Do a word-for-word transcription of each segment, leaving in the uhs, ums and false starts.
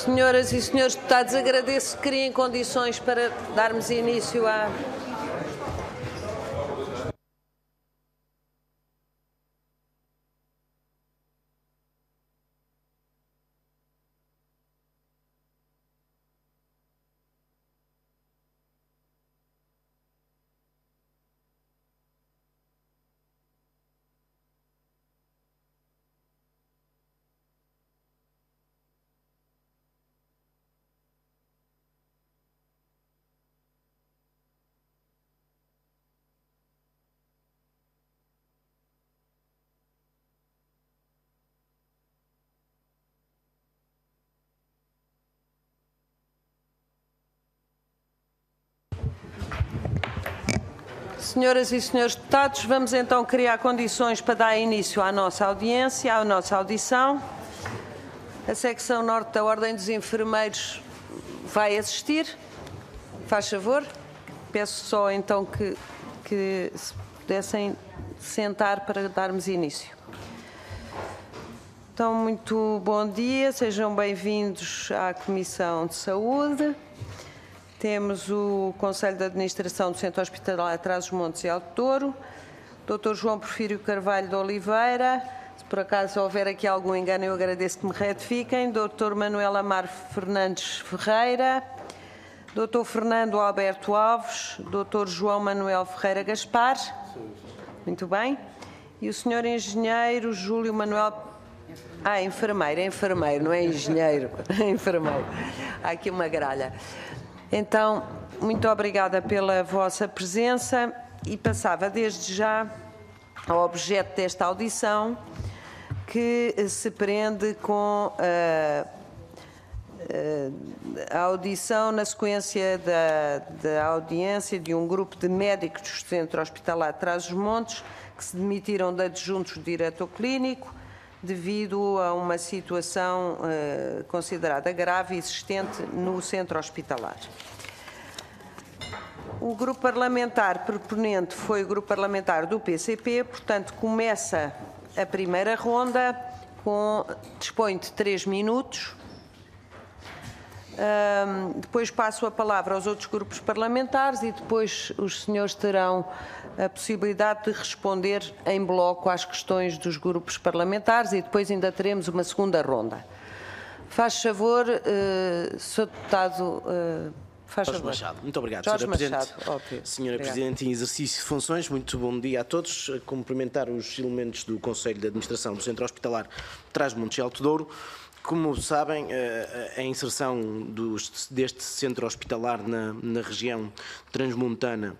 Senhoras e senhores deputados, agradeço que criem condições para darmos início à... Senhoras e senhores deputados, vamos então criar condições para dar início à nossa audiência, à nossa audição. A secção norte da Ordem dos Enfermeiros vai assistir. Faz favor. Peço só então que, que se pudessem sentar para darmos início. Então, muito bom dia, sejam bem-vindos à Comissão de Saúde. Temos o Conselho de Administração do Centro Hospitalar Trás-os-Montes e Alto Douro, doutor João Porfírio Carvalho de Oliveira. Se por acaso houver aqui algum engano, eu agradeço que me retifiquem. doutor Manuel Amaro Fernandes Ferreira, doutor Fernando Alberto Alves, doutor João Manuel Ferreira Gaspar. Muito bem. E o senhor Engenheiro Júlio Manuel... Ah, enfermeiro, enfermeiro, não é engenheiro, é enfermeiro. Há aqui uma gralha. Então, muito obrigada pela vossa presença e passava desde já ao objeto desta audição, que se prende com a, a audição na sequência da, da audiência de um grupo de médicos do Centro Hospitalar de Trás-os-Montes que se demitiram de adjuntos do diretor clínico devido a uma situação uh, considerada grave e existente no centro hospitalar. O grupo parlamentar proponente foi o grupo parlamentar do P C P, portanto começa a primeira ronda, com, dispõe de três minutos. Um, depois passo a palavra aos outros grupos parlamentares e depois os senhores terão a possibilidade de responder em bloco às questões dos grupos parlamentares e depois ainda teremos uma segunda ronda. Faz favor, uh, senhor Deputado, uh, faz Jorge favor. Machado. Muito obrigado, Jorge senhora Machado. Presidente. Okay. Senhora Obrigado. Presidente em exercício de funções, muito bom dia a todos. A cumprimentar os elementos do Conselho de Administração do Centro Hospitalar Trás-os-Montes e Alto Douro. Como sabem, a inserção dos, deste centro hospitalar na, na região transmontana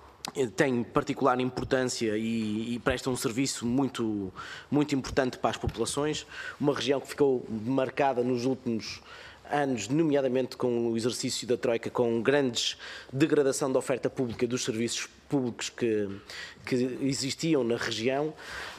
tem particular importância e, e presta um serviço muito, muito importante para as populações. Uma região que ficou marcada nos últimos anos, nomeadamente com o exercício da Troika, com grandes degradação da oferta pública dos serviços públicos que, que existiam na região.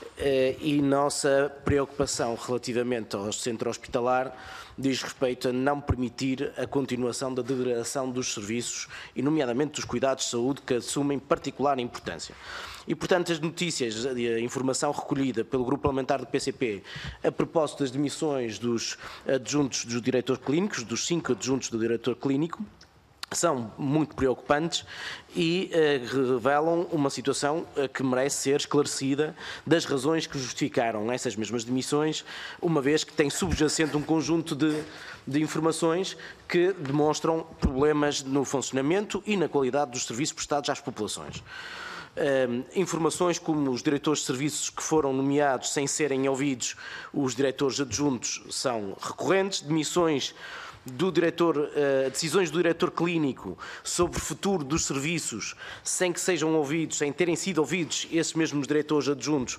E nossa preocupação relativamente ao centro hospitalar diz respeito a não permitir a continuação da degradação dos serviços e nomeadamente dos cuidados de saúde que assumem particular importância. E, portanto, as notícias, a informação recolhida pelo Grupo Parlamentar do P C P a propósito das demissões dos adjuntos dos diretores clínicos, dos cinco adjuntos do diretor clínico, são muito preocupantes e eh, revelam uma situação eh, que merece ser esclarecida das razões que justificaram essas mesmas demissões, uma vez que tem subjacente um conjunto de, de informações que demonstram problemas no funcionamento e na qualidade dos serviços prestados às populações. Uh, informações como os diretores de serviços que foram nomeados sem serem ouvidos, os diretores adjuntos, são recorrentes, demissões do diretor, uh, decisões do diretor clínico sobre o futuro dos serviços sem que sejam ouvidos, sem terem sido ouvidos esses mesmos diretores adjuntos,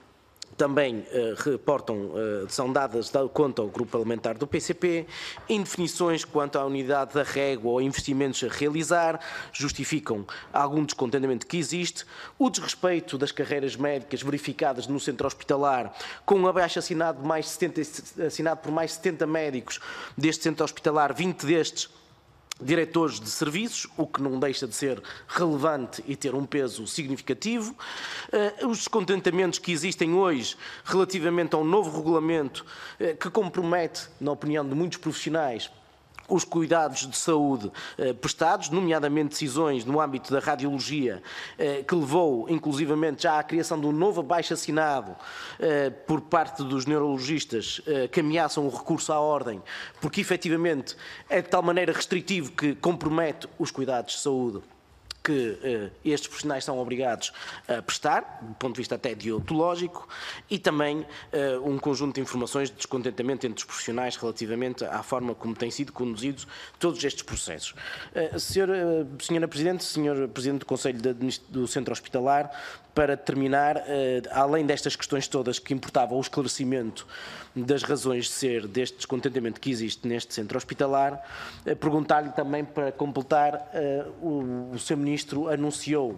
também uh, reportam, uh, são dadas da conta ao Grupo Parlamentar do P C P, indefinições quanto à unidade da régua ou investimentos a realizar, justificam algum descontentamento que existe, o desrespeito das carreiras médicas verificadas no centro hospitalar, com um abaixo assinado, mais setenta, assinado por mais setenta médicos deste centro hospitalar, vinte destes diretores de serviços, o que não deixa de ser relevante e ter um peso significativo. Os descontentamentos que existem hoje relativamente ao novo regulamento que compromete, na opinião de muitos profissionais, os cuidados de saúde eh, prestados, nomeadamente decisões no âmbito da radiologia, eh, que levou inclusivamente já à criação de um novo abaixo-assinado eh, por parte dos neurologistas eh, que ameaçam o recurso à ordem, porque efetivamente é de tal maneira restritivo que compromete os cuidados de saúde que eh, estes profissionais são obrigados a prestar, do ponto de vista até deontológico, e também eh, um conjunto de informações de descontentamento entre os profissionais relativamente à forma como têm sido conduzidos todos estes processos. Eh, senhora, senhora Presidente, senhor Presidente do Conselho do Centro Hospitalar, para terminar, eh, além destas questões todas que importavam o esclarecimento das razões de ser deste descontentamento que existe neste centro hospitalar, eh, perguntar-lhe também, para completar, eh, o, o Sr Ministro anunciou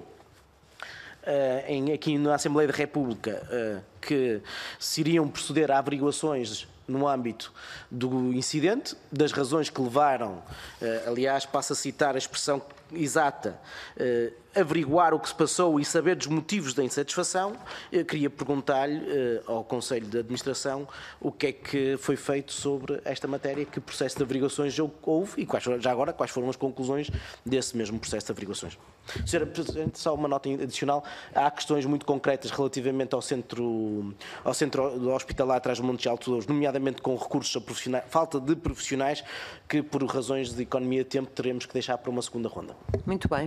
uh, em, aqui na Assembleia da República uh, que se iriam proceder a averiguações no âmbito do incidente, das razões que levaram, uh, aliás, passo a citar a expressão exata, uh, averiguar o que se passou e saber dos motivos da insatisfação. Eu queria perguntar-lhe uh, ao Conselho de Administração o que é que foi feito sobre esta matéria, que processo de averiguações houve e quais, já agora quais foram as conclusões desse mesmo processo de averiguações. Senhora Presidente, só uma nota adicional. Há questões muito concretas relativamente ao centro, ao centro hospitalar Trás-os-Montes de Alto Douro, nomeadamente com recursos a profissionais, falta de profissionais, que por razões de economia de tempo teremos que deixar para uma segunda ronda. Muito bem.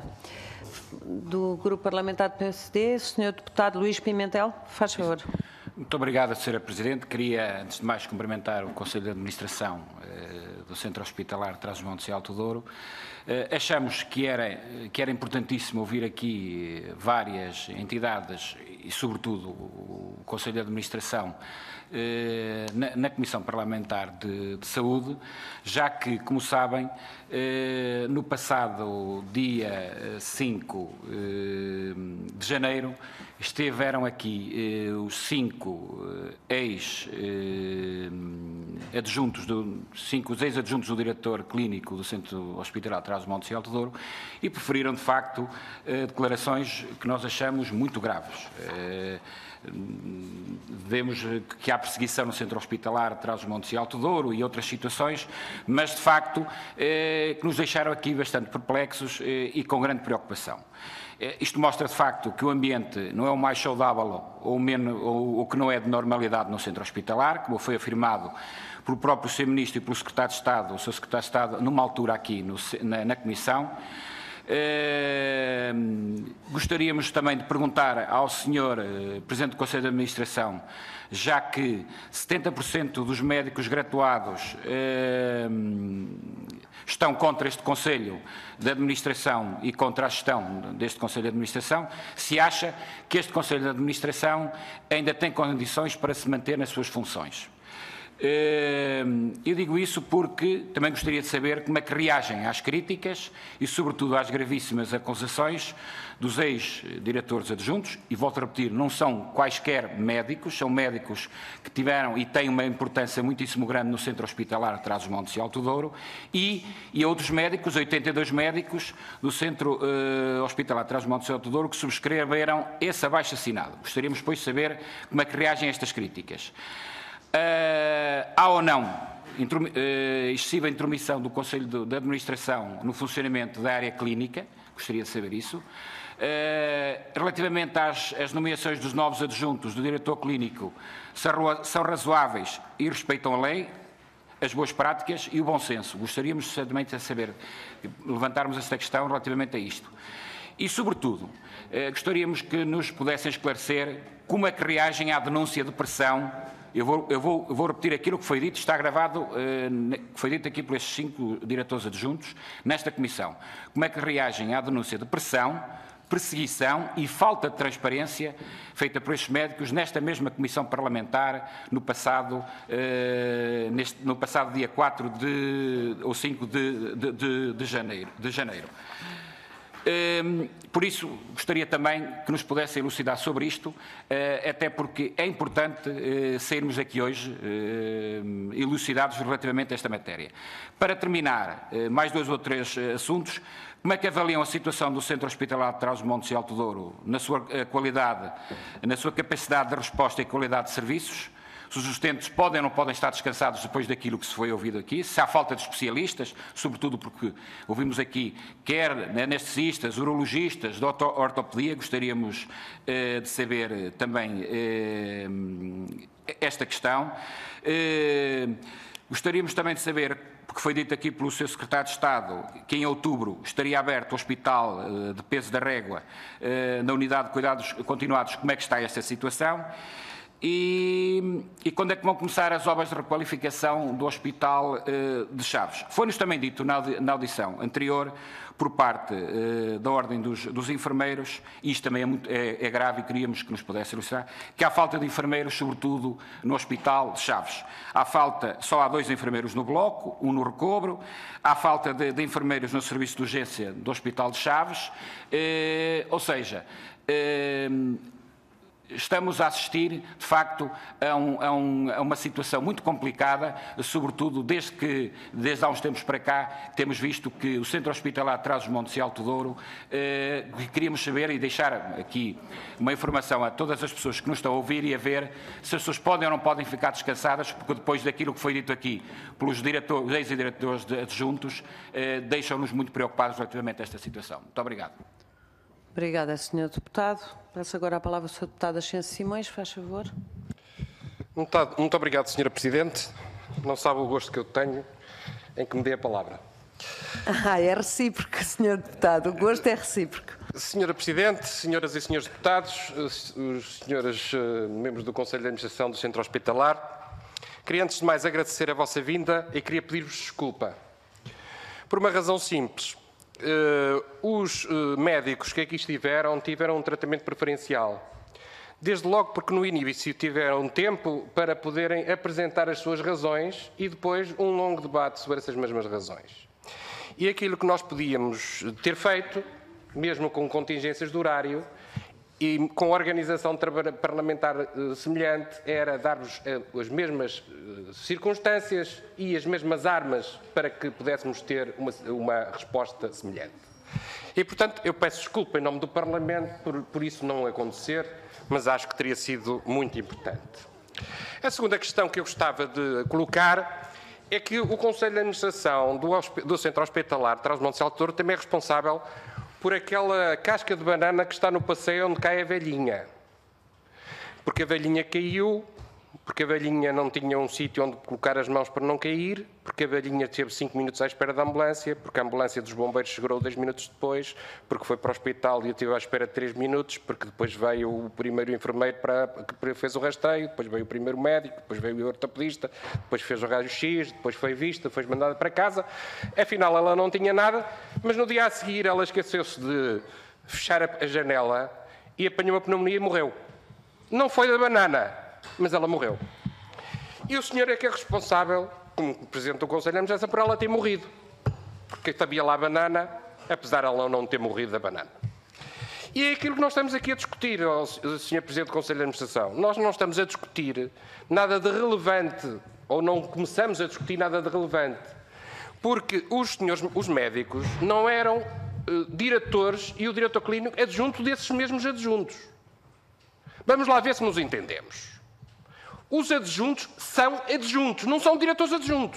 Do Grupo Parlamentar do P S D, senhor Deputado Luís Pimentel, faz favor. Muito obrigado, senhora Presidente. Queria, antes de mais, cumprimentar o Conselho de Administração eh, do Centro Hospitalar Trás-os-Montes de Alto Douro. Eh, achamos que era, que era importantíssimo ouvir aqui várias entidades e, sobretudo, o Conselho de Administração eh, na, na Comissão Parlamentar de, de Saúde, já que, como sabem, eh, no passado dia cinco de janeiro, estiveram aqui eh, os cinco eh, ex-adjuntos, eh, cinco ex-adjuntos do diretor clínico do Centro Hospitalar Trás-os-Montes de Alto Douro e preferiram, de facto, eh, declarações que nós achamos muito graves. Eh, Vemos que há perseguição no Centro Hospitalar Trás-os-Montes de Alto Douro e outras situações, mas, de facto, eh, que nos deixaram aqui bastante perplexos eh, e com grande preocupação. Isto mostra, de facto, que o ambiente não é o mais saudável ou, menos, ou, ou que não é de normalidade no centro hospitalar, como foi afirmado pelo próprio senhor Ministro e pelo Secretário de Estado, o seu Secretário de Estado, numa altura aqui no, na, na Comissão. Eh, gostaríamos também de perguntar ao senhor eh, Presidente do Conselho de Administração, já que setenta por cento dos médicos graduados eh, estão contra este Conselho de Administração e contra a gestão deste Conselho de Administração, se acha que este Conselho de Administração ainda tem condições para se manter nas suas funções. Eu digo isso porque também gostaria de saber como é que reagem às críticas e, sobretudo, às gravíssimas acusações dos ex-diretores adjuntos, e volto a repetir, não são quaisquer médicos, são médicos que tiveram e têm uma importância muitíssimo grande no Centro Hospitalar Trás-os-Montes de Alto Douro, e, e outros médicos, oitenta e dois médicos do Centro uh, Hospitalar Trás-os-Montes de Alto Douro, que subscreveram esse abaixo-assinado. Gostaríamos, pois, de saber como é que reagem a estas críticas. Uh, há ou não introm, uh, excessiva intromissão do Conselho de, de Administração no funcionamento da área clínica? Gostaria de saber isso. Uh, relativamente às, às nomeações dos novos adjuntos do diretor clínico, são, são razoáveis e respeitam a lei, as boas práticas e o bom senso? Gostaríamos também de saber, levantarmos esta questão relativamente a isto. E, sobretudo, uh, gostaríamos que nos pudessem esclarecer como é que reagem à denúncia de pressão. Eu vou, eu, vou, eu vou repetir aquilo que foi dito, está gravado, eh, que foi dito aqui por estes cinco diretores adjuntos nesta Comissão. Como é que reagem à denúncia de pressão, perseguição e falta de transparência feita por estes médicos nesta mesma Comissão Parlamentar no passado, eh, neste, no passado dia quatro de, ou cinco de, de, de, de, janeiro, de janeiro. Por isso, gostaria também que nos pudesse elucidar sobre isto, até porque é importante sairmos aqui hoje elucidados relativamente a esta matéria. Para terminar, mais dois ou três assuntos. Como é que avaliam a situação do Centro Hospitalar de Trás-os-Montes e Alto Douro na sua qualidade, na sua capacidade de resposta e qualidade de serviços? Se os utentes podem ou não podem estar descansados depois daquilo que se foi ouvido aqui, se há falta de especialistas, sobretudo porque ouvimos aqui quer anestesistas, urologistas, de ortopedia, gostaríamos eh, de saber eh, também eh, esta questão. Eh, gostaríamos também de saber, porque foi dito aqui pelo seu Secretário de Estado, que em outubro estaria aberto o Hospital eh, de Peso da Régua, eh, na Unidade de Cuidados Continuados, como é que está esta situação? E, e quando é que vão começar as obras de requalificação do Hospital eh, de Chaves? Foi-nos também dito na, na audição anterior, por parte eh, da Ordem dos, dos Enfermeiros, e isto também é, muito, é, é grave e queríamos que nos pudesse ilustrar, que há falta de enfermeiros, sobretudo no Hospital de Chaves. Há falta, só há dois enfermeiros no bloco, um no recobro, há falta de, de enfermeiros no serviço de urgência do Hospital de Chaves, eh, ou seja, eh, estamos a assistir, de facto, a, um, a, um, a uma situação muito complicada, sobretudo desde que, desde há uns tempos para cá, temos visto que o Centro Hospitalar de Trás-os-Montes e Alto Douro, eh, queríamos saber e deixar aqui uma informação a todas as pessoas que nos estão a ouvir e a ver se as pessoas podem ou não podem ficar descansadas, porque depois daquilo que foi dito aqui pelos diretores, ex-diretores adjuntos, eh, deixam-nos muito preocupados relativamente a esta situação. Muito obrigado. Obrigada, senhor Deputado. Passo agora a palavra ao senhor Deputado Ascenso Simões, faz favor. Muito, muito obrigado, senhora Presidente. Não sabe o gosto que eu tenho em que me dê a palavra. Ah, é recíproco, senhor Deputado. O gosto é recíproco. Senhora Presidente, senhoras e senhores deputados, os senhores membros do Conselho de Administração do Centro Hospitalar, queria antes de mais agradecer a vossa vinda e queria pedir-vos desculpa. Por uma razão simples. Uh, os uh, médicos que aqui estiveram tiveram um tratamento preferencial. Desde logo porque no início tiveram tempo para poderem apresentar as suas razões e depois um longo debate sobre essas mesmas razões. E aquilo que nós podíamos ter feito, mesmo com contingências de horário e com organização parlamentar uh, semelhante, era dar-vos uh, as mesmas uh, circunstâncias e as mesmas armas para que pudéssemos ter uma, uma resposta semelhante. E, portanto, eu peço desculpa em nome do Parlamento por, por isso não acontecer, mas acho que teria sido muito importante. A segunda questão que eu gostava de colocar é que o Conselho de Administração do, do Centro Hospitalar de Trás-os-Montes e Alto Douro também é responsável por aquela casca de banana que está no passeio onde cai a velhinha. Porque a velhinha caiu, porque a velhinha não tinha um sítio onde colocar as mãos para não cair, porque a velhinha teve cinco minutos à espera da ambulância, porque a ambulância dos bombeiros chegou dez minutos depois, porque foi para o hospital e eu estive à espera de três minutos, porque depois veio o primeiro enfermeiro para, que fez o rastreio, depois veio o primeiro médico, depois veio o ortopedista, depois fez o raio-x, depois foi vista, foi mandada para casa. Afinal, ela não tinha nada, mas no dia a seguir ela esqueceu-se de fechar a janela e apanhou uma pneumonia e morreu. Não foi da banana, mas ela morreu. E o senhor é que é responsável, como Presidente do Conselho de Administração, por ela ter morrido. Porque havia lá a banana, apesar de ela não ter morrido da banana. E é aquilo que nós estamos aqui a discutir, senhor Presidente do Conselho de Administração. Nós não estamos a discutir nada de relevante, ou não começamos a discutir nada de relevante, porque os senhores, os médicos, não eram uh, diretores e o diretor clínico adjunto desses mesmos adjuntos. Vamos lá ver se nos entendemos. Os adjuntos são adjuntos, não são diretores adjuntos.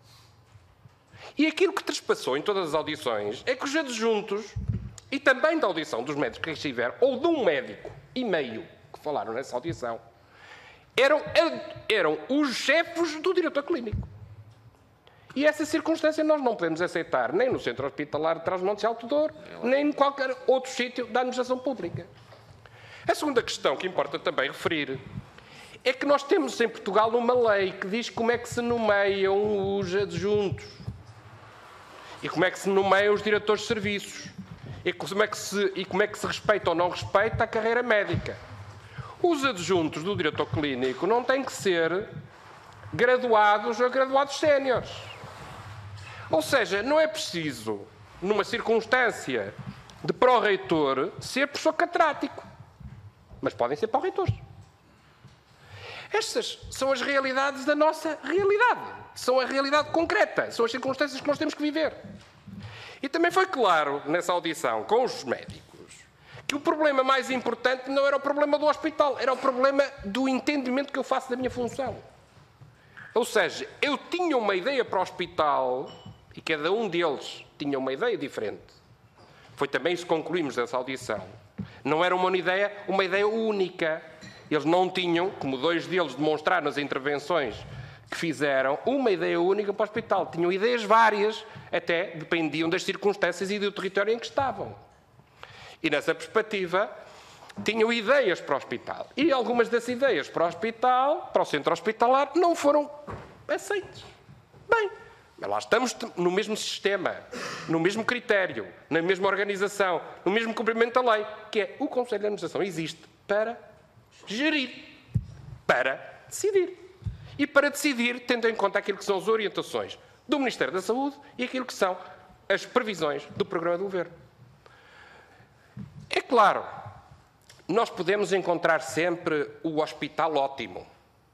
E aquilo que trespassou em todas as audições é que os adjuntos, e também da audição dos médicos que estiveram, ou de um médico e meio que falaram nessa audição, eram, eram os chefes do diretor clínico. E essa circunstância nós não podemos aceitar nem no Centro Hospitalar de Trás-os-Montes e Alto Douro, nem em qualquer outro sítio da administração pública. A segunda questão que importa também referir é que nós temos em Portugal uma lei que diz como é que se nomeiam os adjuntos e como é que se nomeiam os diretores de serviços e como é que se, e como é que se respeita ou não respeita a carreira médica. Os adjuntos do diretor clínico não têm que ser graduados ou graduados séniores. Ou seja, não é preciso, numa circunstância de pró-reitor ser professor catedrático. Mas podem ser pró-reitores. Estas são as realidades da nossa realidade. São a realidade concreta. São as circunstâncias que nós temos que viver. E também foi claro, nessa audição com os médicos, que o problema mais importante não era o problema do hospital, era o problema do entendimento que eu faço da minha função. Ou seja, eu tinha uma ideia para o hospital e cada um deles tinha uma ideia diferente. Foi também isso que concluímos dessa audição. Não era uma ideia, uma ideia única. Eles não tinham, como dois deles demonstraram nas intervenções que fizeram, uma ideia única para o hospital. Tinham ideias várias, até dependiam das circunstâncias e do território em que estavam. E nessa perspectiva, tinham ideias para o hospital. E algumas das ideias para o hospital, para o centro hospitalar, não foram aceitas. Bem, mas lá estamos no mesmo sistema, no mesmo critério, na mesma organização, no mesmo cumprimento da lei, que é o Conselho de Administração existe para gerir, para decidir. E para decidir, tendo em conta aquilo que são as orientações do Ministério da Saúde e aquilo que são as previsões do Programa do Governo. É claro, nós podemos encontrar sempre o hospital ótimo.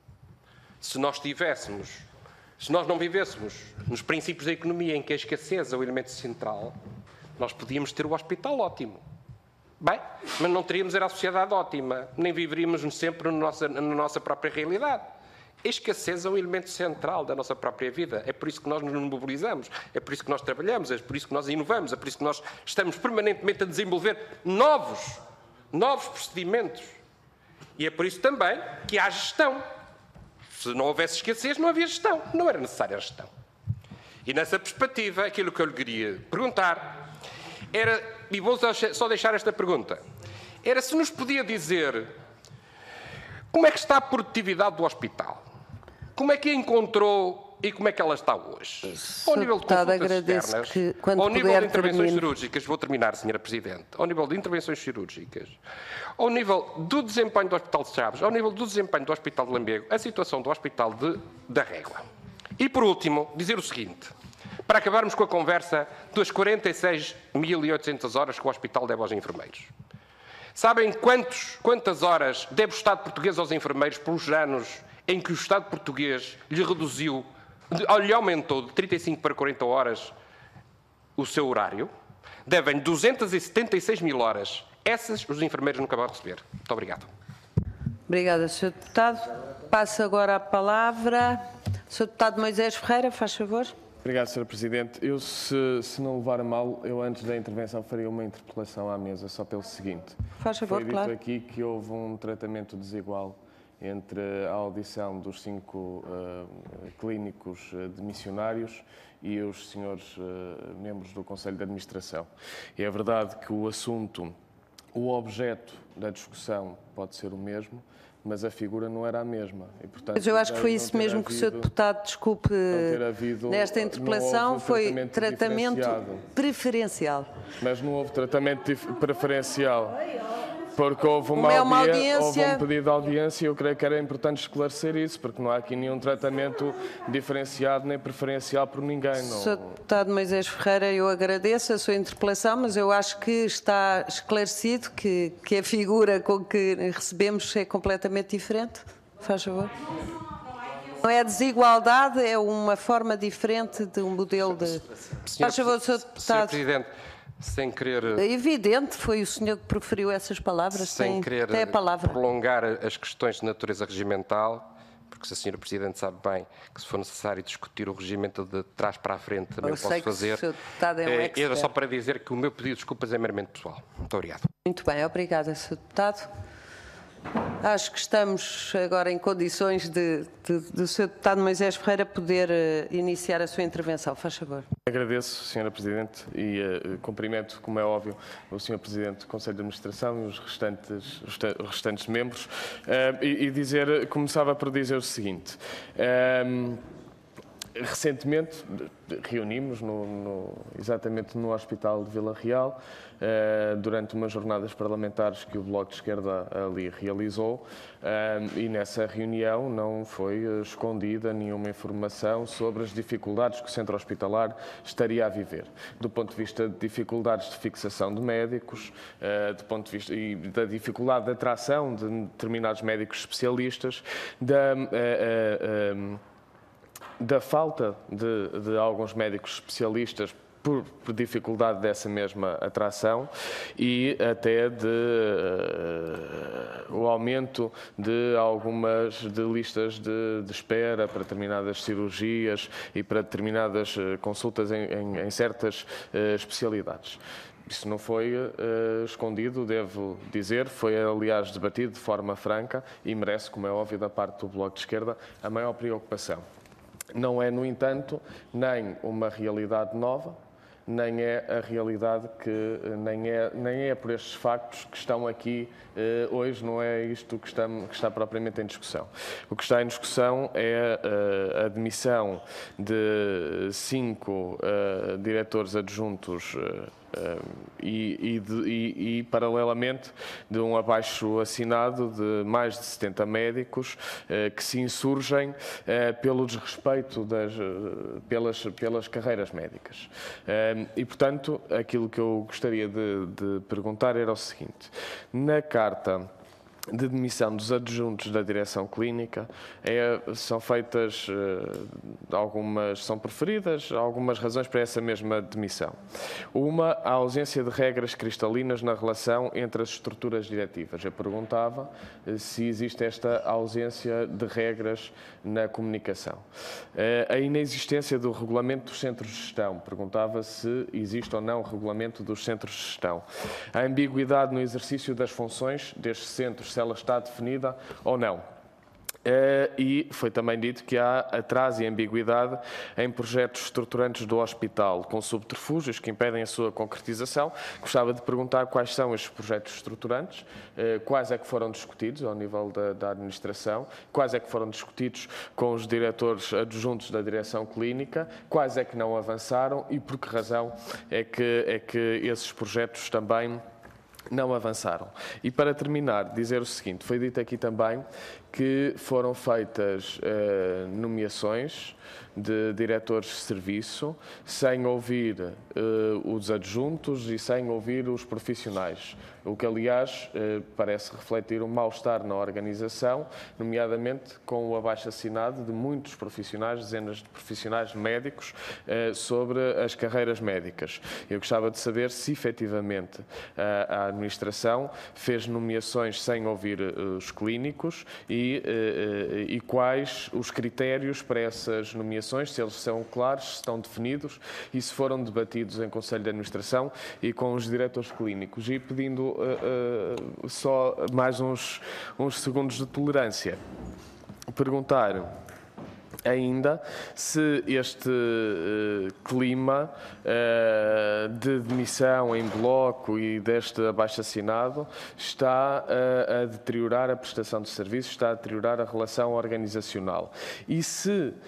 Se nós tivéssemos, se nós não vivêssemos nos princípios da economia em que a escassez é o elemento central, nós podíamos ter o hospital ótimo. Bem, mas não teríamos era a sociedade ótima, nem viveríamos sempre na nossa, na nossa própria realidade. A escassez é um elemento central da nossa própria vida. É por isso que nós nos mobilizamos, é por isso que nós trabalhamos, é por isso que nós inovamos, é por isso que nós estamos permanentemente a desenvolver novos, novos procedimentos. E é por isso também que há gestão. Se não houvesse escassez, não havia gestão. Não era necessária a gestão. E nessa perspectiva, aquilo que eu lhe queria perguntar era, e vou só deixar esta pergunta, era se nos podia dizer como é que está a produtividade do hospital? Como é que a encontrou e como é que ela está hoje? Ao nível de consultas externas, que, quando ao nível de intervenções termine. cirúrgicas, vou terminar, senhora Presidente, ao nível de intervenções cirúrgicas, ao nível do desempenho do Hospital de Chaves, ao nível do desempenho do Hospital de Lamego, a situação do Hospital de, da Régua. E, por último, dizer o seguinte, para acabarmos com a conversa das quarenta e seis mil e oitocentas horas que o Hospital deve aos enfermeiros. Sabem quantos, quantas horas deve o Estado português aos enfermeiros pelos anos em que o Estado português lhe reduziu, lhe aumentou de trinta e cinco para quarenta horas o seu horário? Devem duzentas e setenta e seis mil horas. Essas os enfermeiros nunca vão receber. Muito obrigado. Obrigada, senhor Deputado. Passo agora a palavra. senhor Deputado Moisés Ferreira, faz favor. Obrigado, senhor Presidente. Eu, se, se não levar a mal, eu antes da intervenção faria uma interpelação à mesa, só pelo seguinte. Faz favor, Foi dito claro. aqui que houve um tratamento desigual entre a audição dos cinco uh, clínicos uh, de missionários e os senhores uh, membros do Conselho de Administração. E é verdade que o assunto, o objeto da discussão pode ser o mesmo, mas a figura não era a mesma. E, portanto, Mas eu acho que foi isso mesmo havido, que o senhor Deputado, desculpe, havido, nesta interpelação, foi tratamento, tratamento preferencial. Mas não houve tratamento preferencial. Porque houve uma, é uma audiência, audiência... houve um pedido de audiência e eu creio que era importante esclarecer isso, porque não há aqui nenhum tratamento diferenciado nem preferencial por ninguém. Não... senhor Deputado Moisés Ferreira, eu agradeço a sua interpelação, mas eu acho que está esclarecido que, que a figura com que recebemos é completamente diferente. Faz favor. Não é desigualdade, é uma forma diferente de um modelo de... Faz favor, senhor Deputado. senhor Presidente, sem querer... É evidente, foi o senhor que proferiu essas palavras. Sem tem, querer tem a palavra. prolongar as questões de natureza regimental, porque se a senhora Presidente sabe bem que se for necessário discutir o regimento de trás para a frente também eu o posso sei fazer. Que o senhor deputado é um é, expert. Era só para dizer que o meu pedido de desculpas é meramente pessoal. Muito obrigado. Muito bem, obrigada, senhor Deputado. Acho que estamos agora em condições de, de, de o senhor Deputado Moisés Ferreira poder uh, iniciar a sua intervenção. Faz favor. Agradeço, senhora Presidente, e uh, cumprimento, como é óbvio, o senhor Presidente do Conselho de Administração e os restantes, os restantes membros, uh, e, e dizer, começava por dizer o seguinte. Um, Recentemente reunimos no, no, exatamente no Hospital de Vila Real, eh, durante umas jornadas parlamentares que o Bloco de Esquerda ali realizou, eh, e nessa reunião não foi escondida nenhuma informação sobre as dificuldades que o centro hospitalar estaria a viver, do ponto de vista de dificuldades de fixação de médicos, eh, do ponto de vista e da dificuldade de atração de determinados médicos especialistas, da eh, eh, da falta de, de alguns médicos especialistas por, por dificuldade dessa mesma atração e até de uh, o aumento de algumas de listas de, de espera para determinadas cirurgias e para determinadas uh, consultas em, em, em certas uh, especialidades. Isso não foi uh, escondido, devo dizer, foi aliás debatido de forma franca e merece, como é óbvio da parte do Bloco de Esquerda, a maior preocupação. Não é, no entanto, nem uma realidade nova, nem é a realidade que, nem é, nem é por estes factos que estão aqui eh, hoje, não é isto que está, que está propriamente em discussão. O que está em discussão é eh, a demissão de cinco eh, diretores adjuntos eh, Uh, e, e, de, e, e, paralelamente, de um abaixo-assinado de mais de setenta médicos uh, que se insurgem uh, pelo desrespeito das, uh, pelas, pelas carreiras médicas. Uh, e, portanto, aquilo que eu gostaria de, de perguntar era o seguinte: na carta de demissão dos adjuntos da direção clínica, é, são feitas uh, algumas, são preferidas algumas razões para essa mesma demissão. Uma, a ausência de regras cristalinas na relação entre as estruturas diretivas. Eu perguntava uh, se existe esta ausência de regras na comunicação. Uh, a inexistência do regulamento dos centros de gestão. Perguntava se existe ou não o regulamento dos centros de gestão. A ambiguidade no exercício das funções destes centros, se ela está definida ou não. E foi também dito que há atraso e ambiguidade em projetos estruturantes do hospital, com subterfúgios que impedem a sua concretização. Gostava de perguntar quais são estes projetos estruturantes, quais é que foram discutidos ao nível da, da administração, quais é que foram discutidos com os diretores adjuntos da direção clínica, quais é que não avançaram e por que razão é que, é que esses projetos também não avançaram. E para terminar, dizer o seguinte: foi dito aqui também que foram feitas eh, nomeações de diretores de serviço sem ouvir eh, os adjuntos e sem ouvir os profissionais, o que aliás eh, parece refletir um mal-estar na organização, nomeadamente com o abaixo-assinado de muitos profissionais, dezenas de profissionais médicos, eh, sobre as carreiras médicas. Eu gostava de saber se efetivamente a, a administração fez nomeações sem ouvir eh, os clínicos e E, e, e quais os critérios para essas nomeações, se eles são claros, se estão definidos e se foram debatidos em Conselho de Administração e com os diretores clínicos. E pedindo uh, uh, só mais uns, uns segundos de tolerância, perguntar ainda se este uh, clima uh, de demissão em bloco e deste abaixo-assinado está uh, a deteriorar a prestação de serviços, está a deteriorar a relação organizacional. E se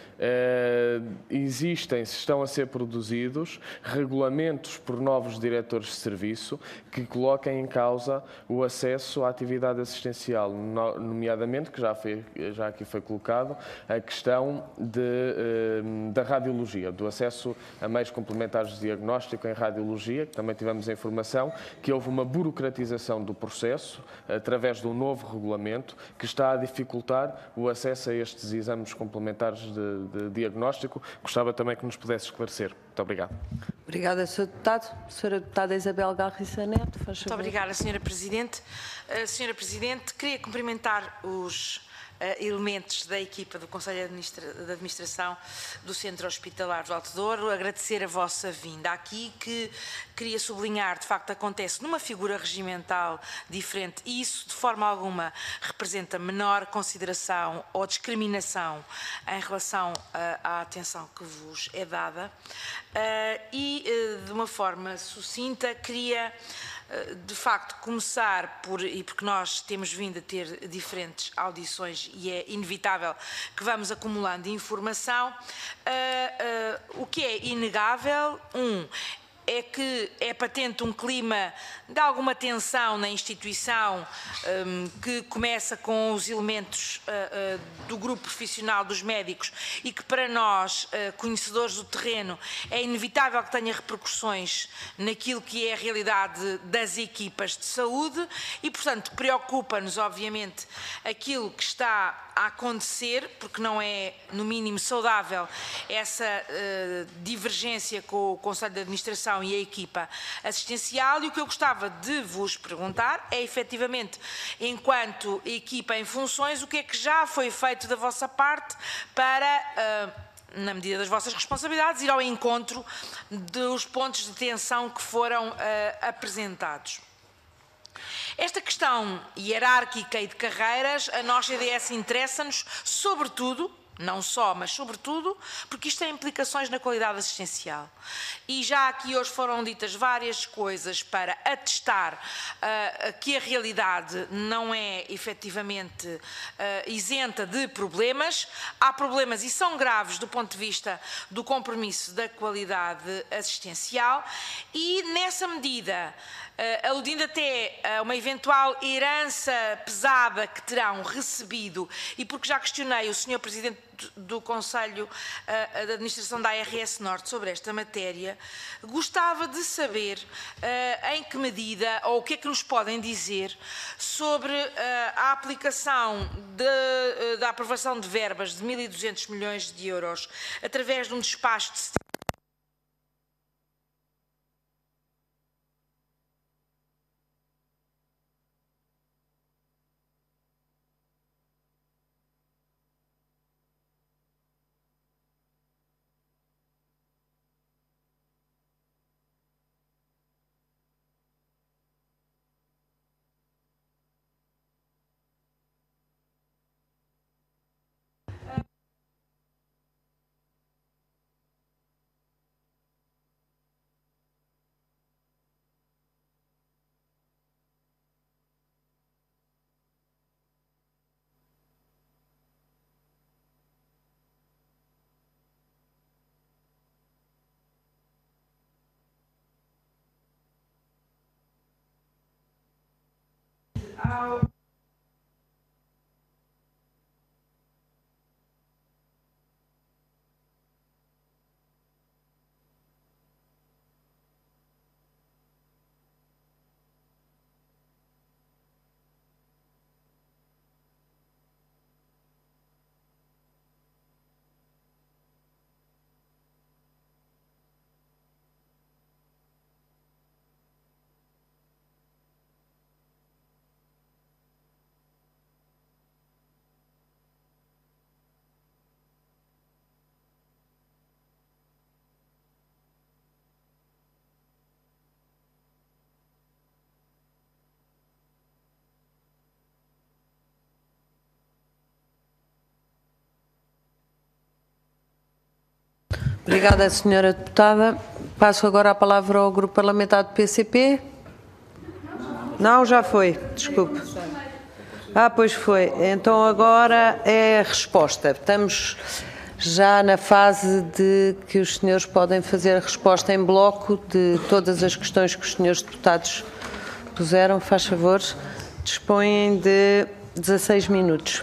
uh, existem, se estão a ser produzidos regulamentos por novos diretores de serviço que coloquem em causa o acesso à atividade assistencial, nomeadamente, que já, foi, já aqui foi colocado, a questão De, da radiologia, do acesso a meios complementares de diagnóstico em radiologia, que também tivemos a informação que houve uma burocratização do processo através de um novo regulamento que está a dificultar o acesso a estes exames complementares de, de diagnóstico. Gostava também que nos pudesse esclarecer. Muito obrigado. Obrigada, senhor Deputado. Senhora Deputada Isabel Garriça Neto, faz favor. Muito obrigada, senhora Presidente. Uh, senhora Presidente, queria cumprimentar os Uh, elementos da equipa do Conselho de, Administra de Administração do Centro Hospitalar do Alto Douro, agradecer a vossa vinda aqui, que queria sublinhar, de facto, acontece numa figura regimental diferente e isso, de forma alguma, representa menor consideração ou discriminação em relação uh, à atenção que vos é dada. Uh, e, uh, de uma forma sucinta, queria de facto, começar por, e porque nós temos vindo a ter diferentes audições e é inevitável que vamos acumulando informação, uh, uh, o que é inegável, um, é que é patente um clima de alguma tensão na instituição, um, que começa com os elementos uh, uh, do grupo profissional dos médicos e que para nós, uh, conhecedores do terreno, é inevitável que tenha repercussões naquilo que é a realidade das equipas de saúde e, portanto, preocupa-nos, obviamente, aquilo que está a acontecer, porque não é, no mínimo, saudável essa uh, divergência com o Conselho de Administração e a equipa assistencial. E o que eu gostava de vos perguntar é, efetivamente, enquanto equipa em funções, o que é que já foi feito da vossa parte para, uh, na medida das vossas responsabilidades, ir ao encontro dos pontos de tensão que foram uh, apresentados. Esta questão hierárquica e de carreiras, a nós, C D S, interessa-nos, sobretudo, não só, mas sobretudo, porque isto tem implicações na qualidade assistencial. E já aqui hoje foram ditas várias coisas para atestar uh, que a realidade não é efetivamente uh, isenta de problemas. Há problemas e são graves do ponto de vista do compromisso da qualidade assistencial e, nessa medida, Uh, aludindo até a uma eventual herança pesada que terão recebido, e porque já questionei o senhor Presidente do Conselho uh, de Administração da A R S Norte sobre esta matéria, gostava de saber uh, em que medida, ou o que é que nos podem dizer sobre uh, a aplicação de, uh, da aprovação de verbas de mil e duzentos milhões de euros através de um despacho de ao... Obrigada, senhora deputada. Passo agora a palavra ao Grupo Parlamentar do P C P. Não, já foi, desculpe. Ah, pois foi. Então agora é a resposta. Estamos já na fase de que os senhores podem fazer a resposta em bloco de todas as questões que os senhores deputados puseram. Faz favor, dispõem de dezasseis minutos.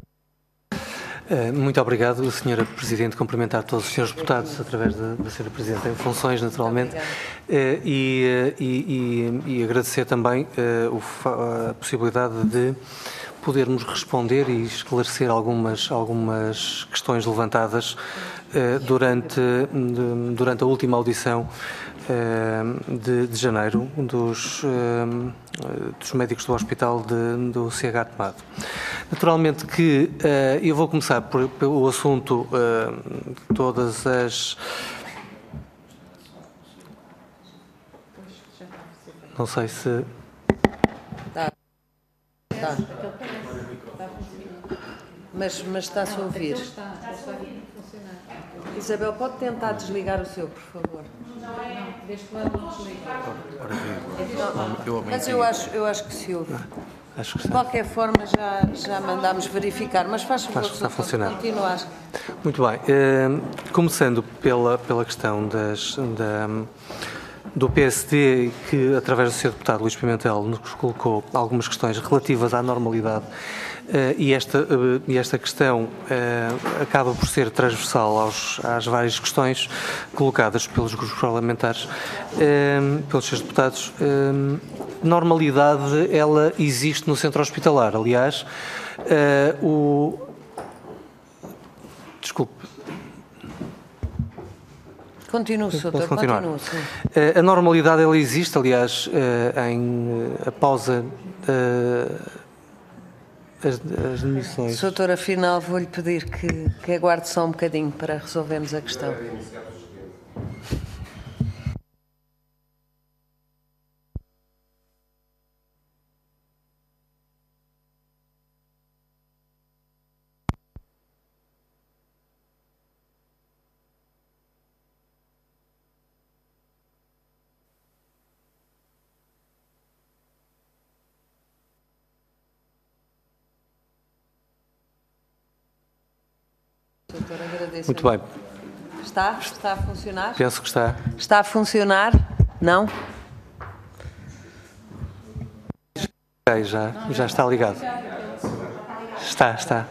Muito obrigado, senhora Presidente. Cumprimentar todos os senhores deputados através da, da senhora Presidente em funções, naturalmente, e, e, e, e agradecer também a possibilidade de podermos responder e esclarecer algumas, algumas questões levantadas durante, durante a última audição de, de janeiro dos, dos médicos do Hospital de, do C H de Mado. Naturalmente que eu vou começar por, pelo assunto de todas as... Não sei se... Tá. Tá. Mas, mas está-se a ouvir. Isabel, pode tentar desligar o seu, por favor? Não, deste lado não desliga. Mas eu acho, eu acho que se ouve. Acho que De está. qualquer forma, já, já mandámos verificar, mas faz favor, Acho que está a doutor, funcionar. continuar. Muito bem. Eh, começando pela, pela questão das, da, do P S D, que, através do senhor deputado Luís Pimentel, nos colocou algumas questões relativas à normalidade. Uh, e, esta, uh, e esta questão uh, acaba por ser transversal aos, às várias questões colocadas pelos grupos parlamentares, uh, pelos seus deputados. Uh, normalidade, ela existe no centro hospitalar. Aliás, uh, o... Desculpe. Continue, doutor, continue. Sim. Uh, a normalidade, ela existe, aliás, uh, em, uh, após a... Uh, As, as demissões. Doutor, afinal, vou-lhe pedir que, que aguarde só um bocadinho para resolvermos a questão. Doutor, agradeço. Muito bem. Está? Está a funcionar? Penso que está. Está a funcionar? Não? Ok, já, já está ligado. Está, está.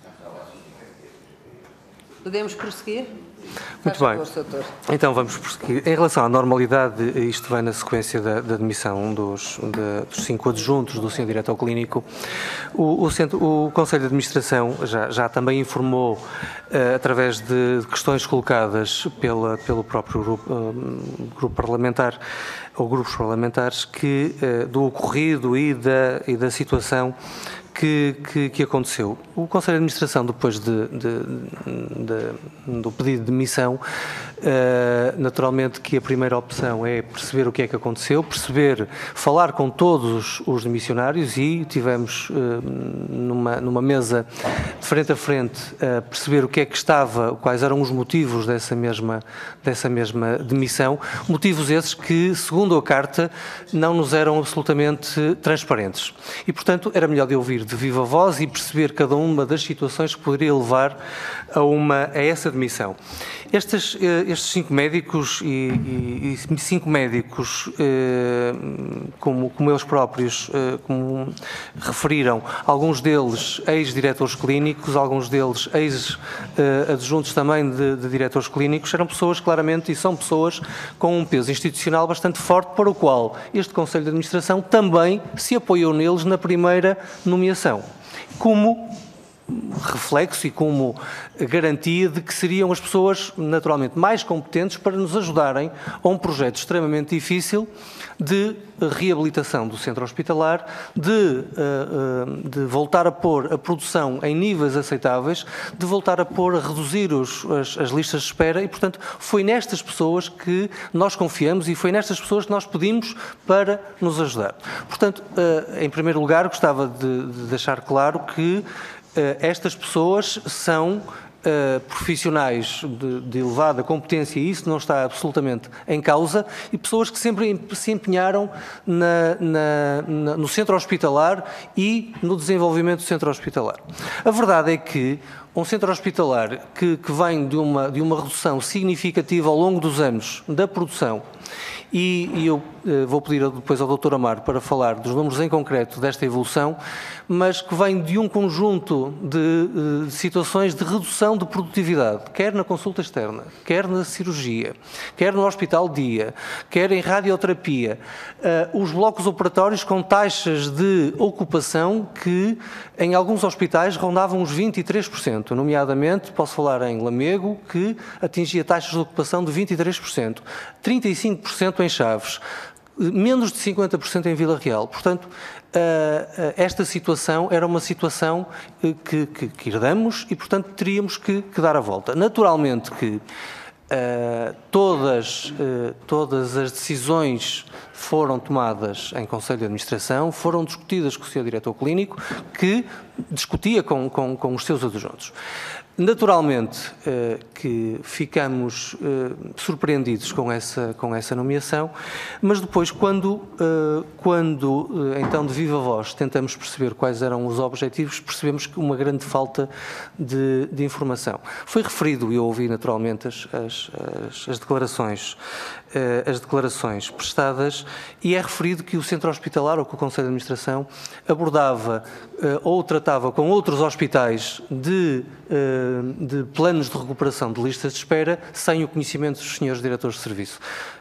Podemos prosseguir? Muito Faz bem. favor, doutor. Então vamos prosseguir. Em relação à normalidade, isto vem na sequência da, da demissão dos, de, dos cinco adjuntos do senhor Diretor Clínico. O, o, centro, o Conselho de Administração já, já também informou, uh, através de questões colocadas pela, pelo próprio grupo, uh, grupo parlamentar, ou grupos parlamentares, que uh, do ocorrido e da, e da situação Que, que, que aconteceu. O Conselho de Administração, depois de, de, de, do pedido de demissão, uh, naturalmente que a primeira opção é perceber o que é que aconteceu, perceber, falar com todos os demissionários, e tivemos uh, numa, numa mesa de frente a frente uh, perceber o que é que estava, quais eram os motivos dessa mesma, dessa mesma demissão, motivos esses que, segundo a carta, não nos eram absolutamente transparentes. E, portanto, era melhor de ouvir de viva voz e perceber cada uma das situações que poderia levar a, uma, a essa demissão. Estes, estes cinco médicos e, e, e cinco médicos, eh, como, como eles próprios eh, como referiram, alguns deles ex-diretores clínicos, alguns deles ex-adjuntos eh, também de, de diretores clínicos, eram pessoas claramente, e são pessoas com um peso institucional bastante forte, para o qual este Conselho de Administração também se apoiou neles na primeira nomeação, como reflexo e como garantia de que seriam as pessoas naturalmente mais competentes para nos ajudarem a um projeto extremamente difícil de reabilitação do centro hospitalar, de, de voltar a pôr a produção em níveis aceitáveis, de voltar a pôr, a reduzir os, as, as listas de espera, e, portanto, foi nestas pessoas que nós confiamos e foi nestas pessoas que nós pedimos para nos ajudar. Portanto, em primeiro lugar, gostava de, de deixar claro que estas pessoas são uh, profissionais de, de elevada competência, e isso não está absolutamente em causa, e pessoas que sempre se empenharam na, na, na, no centro hospitalar e no desenvolvimento do centro hospitalar. A verdade é que um centro hospitalar que, que vem de uma, de uma redução significativa ao longo dos anos da produção, e, e eu uh, vou pedir depois ao doutor Amaro para falar dos números em concreto desta evolução, mas que vem de um conjunto de, uh, de situações de redução de produtividade, quer na consulta externa, quer na cirurgia, quer no hospital-dia, quer em radioterapia, uh, os blocos operatórios com taxas de ocupação que em alguns hospitais rondavam os vinte e três por cento, nomeadamente, posso falar em Lamego, que atingia taxas de ocupação de vinte e três por cento, trinta e cinco por cento em Chaves, menos de cinquenta por cento em Vila Real. Portanto, esta situação era uma situação que, que, que herdamos e, portanto, teríamos que, que dar a volta. Naturalmente que Uh, todas, uh, todas as decisões foram tomadas em Conselho de Administração, foram discutidas com o senhor Diretor Clínico, que discutia com, com, com os seus adjuntos. Naturalmente eh, que ficamos eh, surpreendidos com essa, com essa nomeação, mas depois, quando, eh, quando eh, então de viva voz tentamos perceber quais eram os objetivos, percebemos que uma grande falta de, de informação. Foi referido, e eu ouvi naturalmente as, as, as, as declarações as declarações prestadas, e é referido que o Centro Hospitalar, ou que o Conselho de Administração, abordava ou tratava com outros hospitais de, de planos de recuperação de listas de espera sem o conhecimento dos senhores diretores de serviço.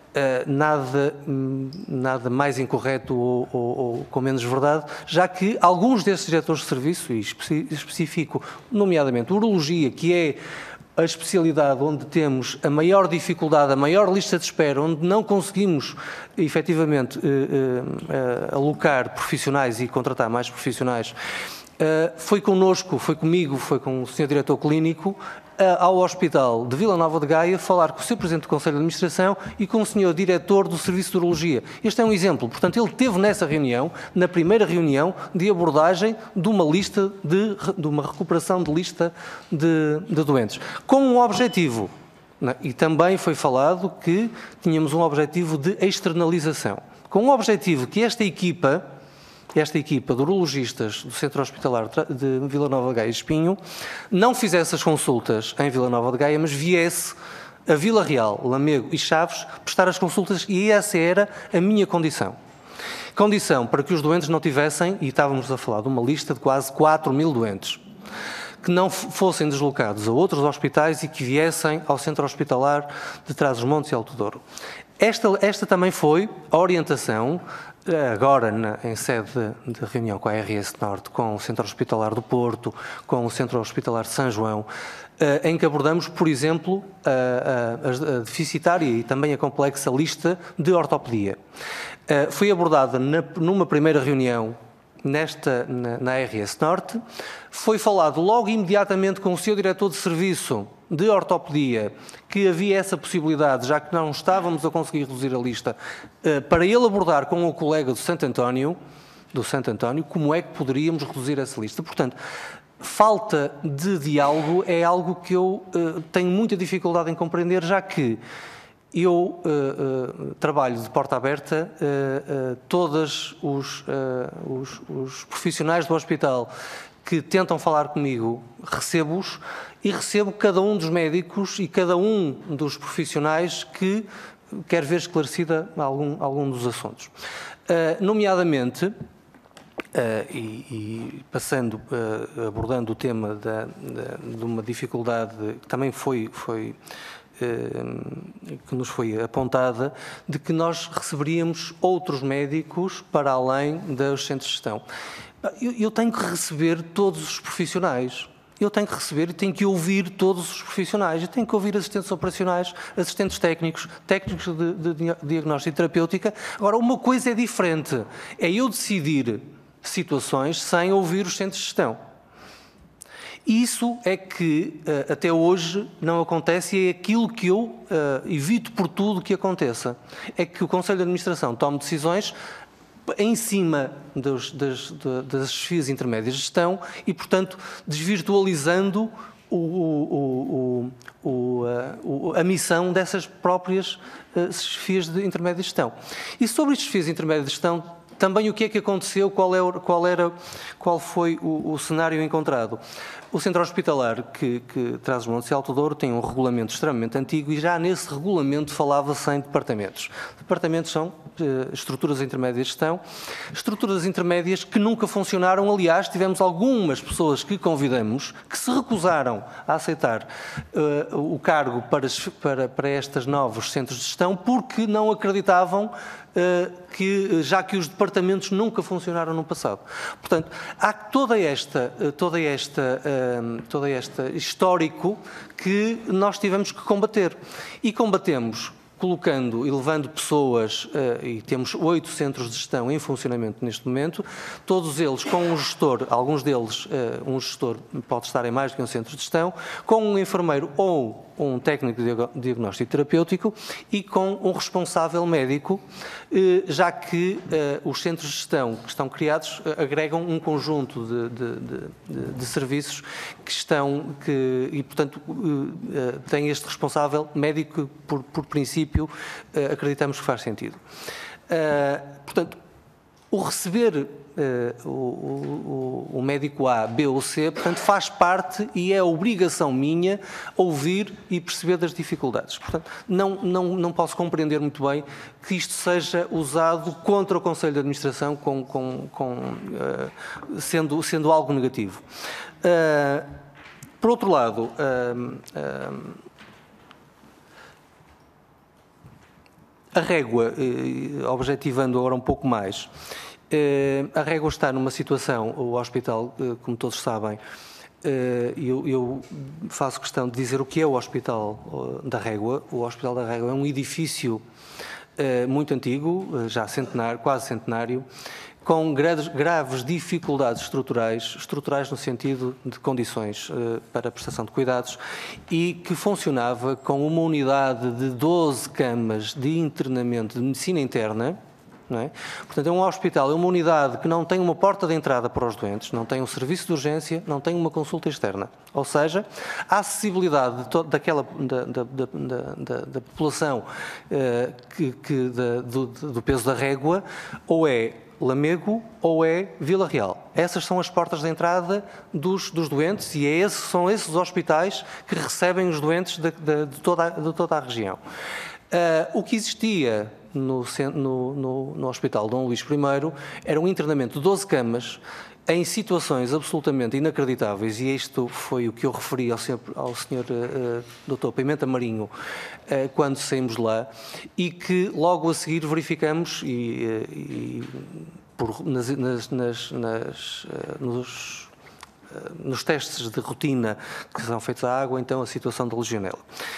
Nada, nada mais incorreto ou, ou, ou com menos verdade, já que alguns desses diretores de serviço, e especifico nomeadamente urologia, que é a especialidade onde temos a maior dificuldade, a maior lista de espera, onde não conseguimos efetivamente eh, eh, alocar profissionais e contratar mais profissionais, eh, foi connosco, foi comigo, foi com o senhor Diretor Clínico, eh, ao Hospital de Vila Nova de Gaia, falar com o senhor Presidente do Conselho de Administração e com o senhor Diretor do Serviço de Urologia. Este é um exemplo. Portanto, ele teve nessa reunião, na primeira reunião de abordagem de uma lista, de, de uma recuperação de lista de, de doentes. Com um objetivo, né? E também foi falado que tínhamos um objetivo de externalização. Com um objetivo que esta equipa, esta equipa de urologistas do Centro Hospitalar de Vila Nova de Gaia e Espinho não fizesse as consultas em Vila Nova de Gaia, mas viesse a Vila Real, Lamego e Chaves prestar as consultas, e essa era a minha condição. Condição para que os doentes não tivessem, e estávamos a falar de uma lista de quase quatro mil doentes, que não fossem deslocados a outros hospitais e que viessem ao Centro Hospitalar de Trás-os-Montes e Alto Douro. Esta, esta também foi a orientação, agora na, em sede de, de reunião com a R S Norte, com o Centro Hospitalar do Porto, com o Centro Hospitalar de São João, eh, em que abordamos, por exemplo, a, a, a deficitária e também a complexa lista de ortopedia. Eh, foi abordada na, numa primeira reunião nesta, na, na R S Norte, foi falado logo imediatamente com o seu diretor de serviço de ortopedia que havia essa possibilidade, já que não estávamos a conseguir reduzir a lista, para ele abordar com o colega do Santo António, do Santo António, como é que poderíamos reduzir essa lista. Portanto, falta de diálogo é algo que eu uh, tenho muita dificuldade em compreender, já que eu uh, uh, trabalho de porta aberta, uh, uh, todos os, uh, os, os profissionais do hospital que tentam falar comigo, recebo-os e recebo cada um dos médicos e cada um dos profissionais que quer ver esclarecida algum, algum dos assuntos. Uh, nomeadamente, uh, e, e passando, uh, abordando o tema da, da, de uma dificuldade que também foi, foi uh, que nos foi apontada, de que nós receberíamos outros médicos para além dos centros de gestão. Eu, eu tenho que receber todos os profissionais. Eu tenho que receber e tenho que ouvir todos os profissionais. Eu tenho que ouvir assistentes operacionais, assistentes técnicos, técnicos de, de, de diagnóstico e terapêutica. Agora, uma coisa é diferente. É eu decidir situações sem ouvir os centros de gestão. Isso é que uh, até hoje não acontece e é aquilo que eu uh, evito por tudo que aconteça. É que o Conselho de Administração tome decisões em cima dos, das, das chefias intermédias de gestão e, portanto, desvirtualizando o, o, o, o, o, a missão dessas próprias uh, chefias de intermédias de gestão. E sobre as chefias intermédias de gestão, também o que é que aconteceu, qual, é, qual, era, qual foi o, o cenário encontrado? O Centro Hospitalar que, que Trás-os-Montes e Alto Douro tem um regulamento extremamente antigo e já nesse regulamento falava-se em departamentos. Departamentos são uh, estruturas intermédias de gestão, estruturas intermédias que nunca funcionaram. Aliás, tivemos algumas pessoas que convidamos que se recusaram a aceitar uh, o cargo para, para, para estes novos centros de gestão porque não acreditavam Uh, que, já que os departamentos nunca funcionaram no passado. Portanto, há toda esta, toda esta, uh, toda esta histórico que nós tivemos que combater. E combatemos colocando e levando pessoas, uh, e temos oito centros de gestão em funcionamento neste momento, todos eles com um gestor, alguns deles, uh, um gestor pode estar em mais do que um centro de gestão, com um enfermeiro ou um técnico de diagnóstico terapêutico e com um responsável médico, já que os centros de gestão que estão criados agregam um conjunto de, de, de, de serviços que estão, que, e portanto tem este responsável médico, por, por princípio, acreditamos que faz sentido. Portanto, o receber Uh, o, o, o médico A, B ou C, portanto, faz parte e é obrigação minha ouvir e perceber das dificuldades. Portanto, não, não, não posso compreender muito bem que isto seja usado contra o Conselho de Administração com, com, com, uh, sendo, sendo algo negativo. Uh, por outro lado, uh, uh, a régua, uh, objetivando agora um pouco mais, a régua está numa situação, o hospital, como todos sabem, eu, eu faço questão de dizer o que é o Hospital da Régua. O Hospital da Régua é um edifício muito antigo, já centenário, quase centenário, com graves, graves dificuldades estruturais, estruturais no sentido de condições para a prestação de cuidados, e que funcionava com uma unidade de doze camas de internamento de medicina interna. Não é? Portanto, é um hospital, é uma unidade que não tem uma porta de entrada para os doentes, não tem um serviço de urgência, não tem uma consulta externa. Ou seja, a acessibilidade de to- daquela, da, da, da, da, da população uh, que, que da, do, do peso da régua, ou é Lamego ou é Vila Real. Essas são as portas de entrada dos, dos doentes e é esse, são esses os hospitais que recebem os doentes de, de, de, toda, a, de toda a região. Uh, o que existia no, no, no, no Hospital Dom Luís I era um internamento de doze camas em situações absolutamente inacreditáveis, e isto foi o que eu referi ao senhor, ao senhor uh, doutor Pimenta Marinho uh, quando saímos lá, e que logo a seguir verificamos e, uh, e por, nas, nas, nas, nas, uh, nos nos testes de rotina que são feitos à água, então a situação da legionela.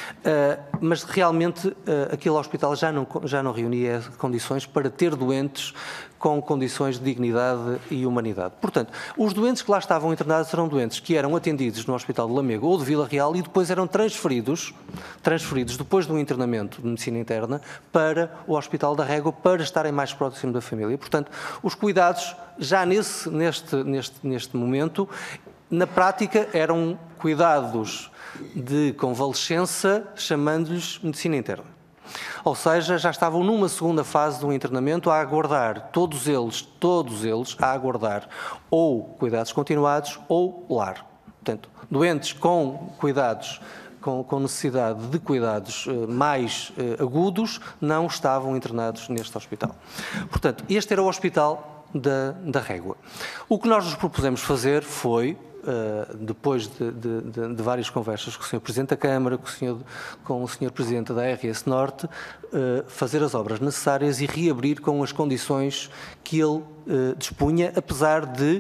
Uh, mas realmente uh, aquele hospital já não, já não reunia condições para ter doentes com condições de dignidade e humanidade. Portanto, os doentes que lá estavam internados eram doentes que eram atendidos no Hospital de Lamego ou de Vila Real e depois eram transferidos, transferidos depois do internamento de medicina interna para o Hospital da Régua para estarem mais próximo da família. Portanto, os cuidados já nesse, neste, neste, neste momento, na prática, eram cuidados de convalescença, chamando-lhes medicina interna. Ou seja, já estavam numa segunda fase do internamento a aguardar, todos eles, todos eles, a aguardar ou cuidados continuados ou lar. Portanto, doentes com cuidados, com, com necessidade de cuidados eh, mais eh, agudos, não estavam internados neste hospital. Portanto, este era o hospital da, da Régua. O que nós nos propusemos fazer foi, Uh, depois de, de, de, de várias conversas com o senhor Presidente da Câmara, com o senhor, com o senhor Presidente da R S Norte, uh, fazer as obras necessárias e reabrir com as condições que ele uh, dispunha, apesar de,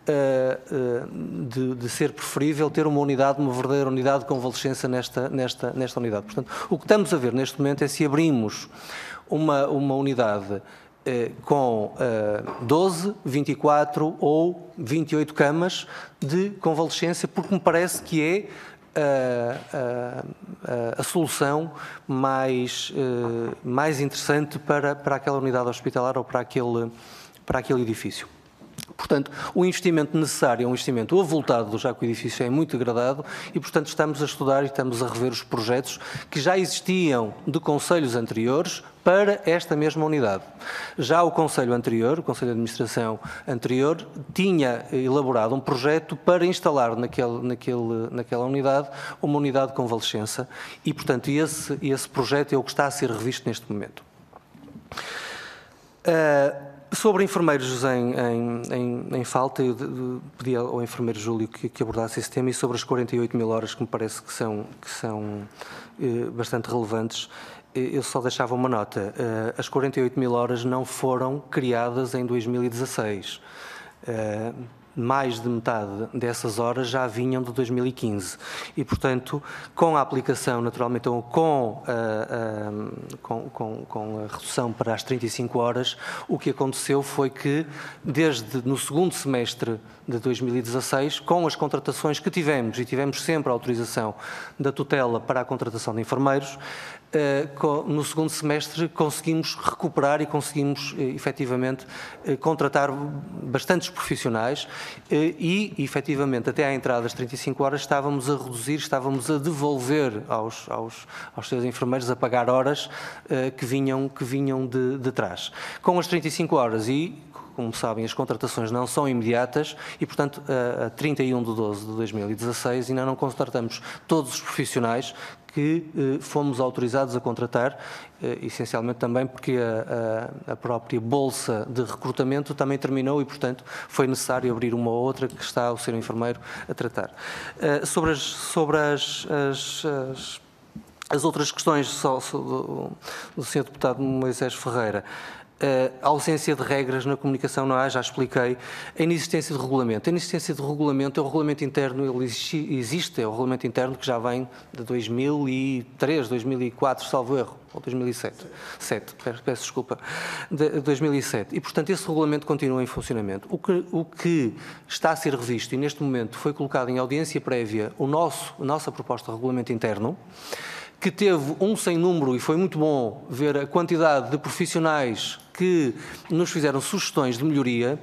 uh, uh, de, de ser preferível ter uma unidade, uma verdadeira unidade de convalescença nesta, nesta, nesta unidade. Portanto, o que estamos a ver neste momento é se abrimos uma, uma unidade com uh, doze, vinte e quatro ou vinte e oito camas de convalescência, porque me parece que é uh, uh, uh, a solução mais, uh, mais interessante para, para aquela unidade hospitalar ou para aquele, para aquele edifício. Portanto, o investimento necessário é um investimento avultado, já que o edifício é muito degradado, e, portanto, estamos a estudar e estamos a rever os projetos que já existiam de conselhos anteriores para esta mesma unidade. Já o conselho anterior, o conselho de administração anterior, tinha elaborado um projeto para instalar naquele, naquele, naquela unidade uma unidade de convalescença e, portanto, esse, esse projeto é o que está a ser revisto neste momento. Uh, Sobre enfermeiros em, em, em, em falta, eu pedi ao enfermeiro Júlio que, que abordasse esse tema, e sobre as quarenta e oito mil horas, que me parece que são, que são eh, bastante relevantes, eu só deixava uma nota. Eh, as quarenta e oito mil horas não foram criadas em dois mil e dezasseis. Eh, mais de metade dessas horas já vinham de dois mil e quinze e, portanto, com a aplicação, naturalmente, ou com a, com, com, com a redução para as trinta e cinco horas, o que aconteceu foi que, desde no segundo semestre de dois mil e dezasseis, com as contratações que tivemos, e tivemos sempre a autorização da tutela para a contratação de enfermeiros, no segundo semestre conseguimos recuperar e conseguimos efetivamente contratar bastantes profissionais e efetivamente até à entrada das trinta e cinco horas estávamos a reduzir, estávamos a devolver aos, aos, aos seus enfermeiros a pagar horas que vinham, que vinham de, de trás. Com as trinta e cinco horas e, como sabem, as contratações não são imediatas e, portanto, a trinta e um de doze de dois mil e dezasseis ainda não contratamos todos os profissionais que eh, fomos autorizados a contratar, eh, essencialmente também porque a, a, a própria bolsa de recrutamento também terminou e, portanto, foi necessário abrir uma ou outra que está o senhor enfermeiro a tratar. Eh, sobre as, sobre as, as, as, as outras questões só, só do, do senhor deputado Moisés Ferreira, a ausência de regras na comunicação não há, já expliquei. A inexistência de regulamento. A inexistência de regulamento é o regulamento interno, ele existe, é o regulamento interno que já vem de dois mil e três, dois mil e quatro, salvo erro, ou dois mil e sete, sete, peço desculpa, de dois mil e sete. E, portanto, esse regulamento continua em funcionamento. O que, o que está a ser revisto, e neste momento foi colocado em audiência prévia o nosso, a nossa proposta de regulamento interno, que teve um sem número, e foi muito bom ver a quantidade de profissionais que nos fizeram sugestões de melhoria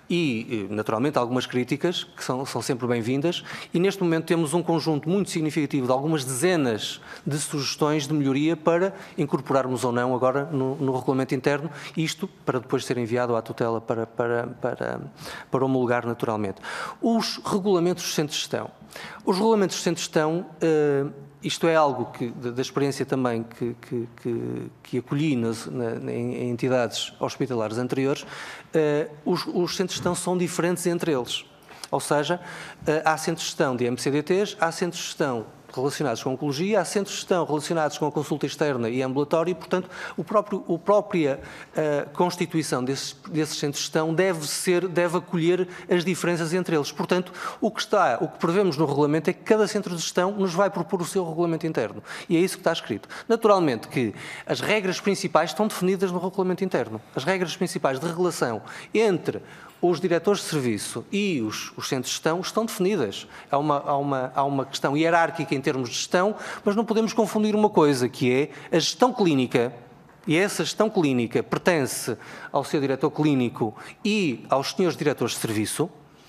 e, naturalmente, algumas críticas, que são, são sempre bem-vindas, e neste momento temos um conjunto muito significativo de algumas dezenas de sugestões de melhoria para incorporarmos ou não agora no, no regulamento interno, isto para depois ser enviado à tutela para, para, para, para homologar naturalmente. Os regulamentos de centro de gestão. Os regulamentos de centro de gestão, uh, isto é algo que, da experiência também que, que, que, que acolhi nas, na, em entidades hospitalares anteriores, uh, os, os centros de gestão são diferentes entre eles. Ou seja, uh, há centros de gestão de M C D Ts, há centros de gestão relacionados com a oncologia, há centros de gestão relacionados com a consulta externa e ambulatório e, portanto, o próprio, a própria uh, constituição desses, desses centros de gestão deve ser, deve acolher as diferenças entre eles. Portanto, o que está, o que prevemos no regulamento é que cada centro de gestão nos vai propor o seu regulamento interno. E é isso que está escrito. Naturalmente que as regras principais estão definidas no regulamento interno. As regras principais de relação entre os diretores de serviço e os, os centros de gestão estão definidas. Há uma, há, uma, há uma questão hierárquica em termos de gestão, mas não podemos confundir uma coisa, que é a gestão clínica, e essa gestão clínica pertence ao seu diretor clínico e aos senhores diretores de serviço,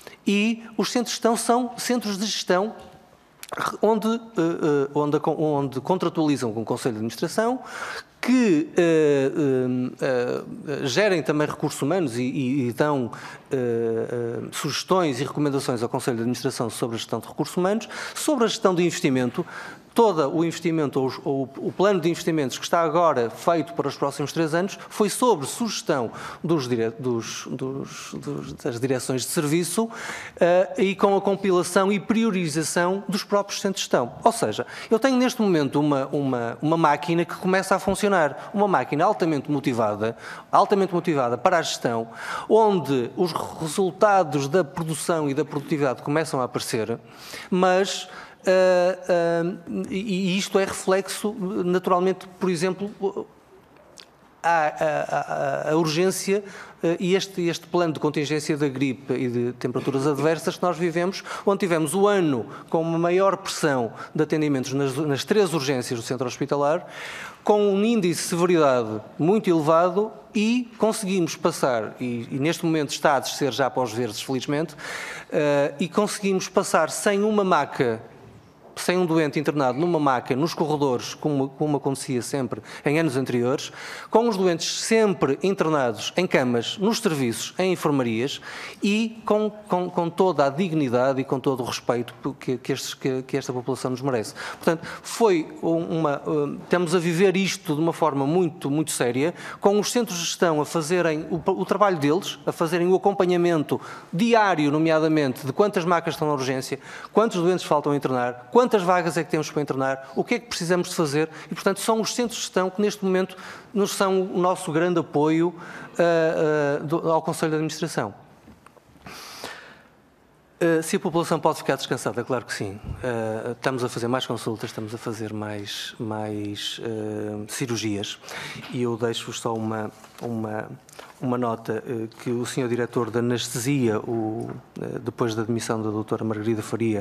e os centros de gestão são centros de gestão onde, onde, onde contratualizam com o Conselho de Administração, que uh, uh, uh, gerem também recursos humanos e, e, e dão uh, uh, sugestões e recomendações ao Conselho de Administração sobre a gestão de recursos humanos, sobre a gestão de investimento. Todo o investimento, ou, ou o plano de investimentos que está agora feito para os próximos três anos, foi sobre sugestão dos, dire, dos, dos, dos, das direções de serviço uh, e com a compilação e priorização dos próprios centros de gestão. Ou seja, eu tenho neste momento uma, uma, uma máquina que começa a funcionar, uma máquina altamente motivada, altamente motivada para a gestão, onde os resultados da produção e da produtividade começam a aparecer, mas Uh, uh, e isto é reflexo, naturalmente, por exemplo, a, a, a, a urgência uh, e este, este plano de contingência da gripe e de temperaturas adversas que nós vivemos, onde tivemos o ano com uma maior pressão de atendimentos nas, nas três urgências do centro hospitalar, com um índice de severidade muito elevado e conseguimos passar, e, e neste momento está a descer já para os verdes, felizmente, uh, e conseguimos passar sem uma maca, sem um doente internado numa maca, nos corredores, como, como acontecia sempre em anos anteriores, com os doentes sempre internados em camas, nos serviços, em enfermarias e com, com, com toda a dignidade e com todo o respeito que, que, estes, que, que esta população nos merece. Portanto, foi uma... Estamos a viver isto de uma forma muito, muito séria, com os centros de gestão a fazerem o, o trabalho deles, a fazerem o acompanhamento diário, nomeadamente, de quantas macas estão na urgência, quantos doentes faltam a internar, quantas Quantas vagas é que temos para internar? O que é que precisamos de fazer? E, portanto, são os centros de gestão que, neste momento, nos são o nosso grande apoio uh, uh, do, ao Conselho de Administração. Uh, se a população pode ficar descansada, claro que sim. Uh, estamos a fazer mais consultas, estamos a fazer mais, mais uh, cirurgias e eu deixo só uma, uma, uma nota uh, que o senhor Diretor de Anestesia, o, uh, depois da demissão da doutora Margarida Faria,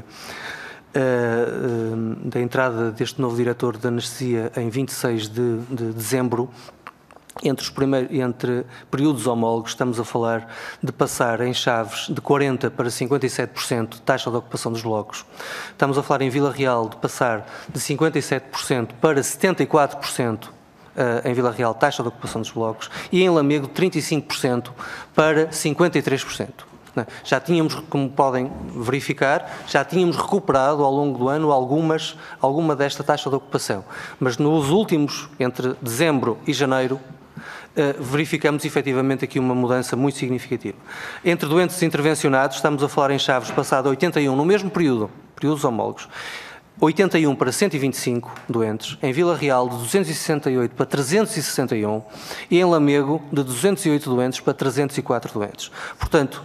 uh, uh, da entrada deste novo Diretor de Anestesia em vinte e seis de, de dezembro, Entre, os primeiros, entre períodos homólogos, estamos a falar de passar em Chaves de quarenta por cento para cinquenta e sete por cento de taxa de ocupação dos blocos. Estamos a falar em Vila Real de passar de cinquenta e sete por cento para setenta e quatro por cento uh, em Vila Real, taxa de ocupação dos blocos, e em Lamego de trinta e cinco por cento para cinquenta e três por cento. Já tínhamos, como podem verificar, já tínhamos recuperado ao longo do ano algumas, alguma desta taxa de ocupação. Mas nos últimos, entre dezembro e janeiro, verificamos efetivamente aqui uma mudança muito significativa. Entre doentes intervencionados, estamos a falar em Chaves, passado oitenta e um, no mesmo período, períodos homólogos, oitenta e um para cento e vinte e cinco doentes, em Vila Real de duzentos e sessenta e oito para trezentos e sessenta e um e em Lamego de duzentos e oito doentes para trezentos e quatro doentes. Portanto,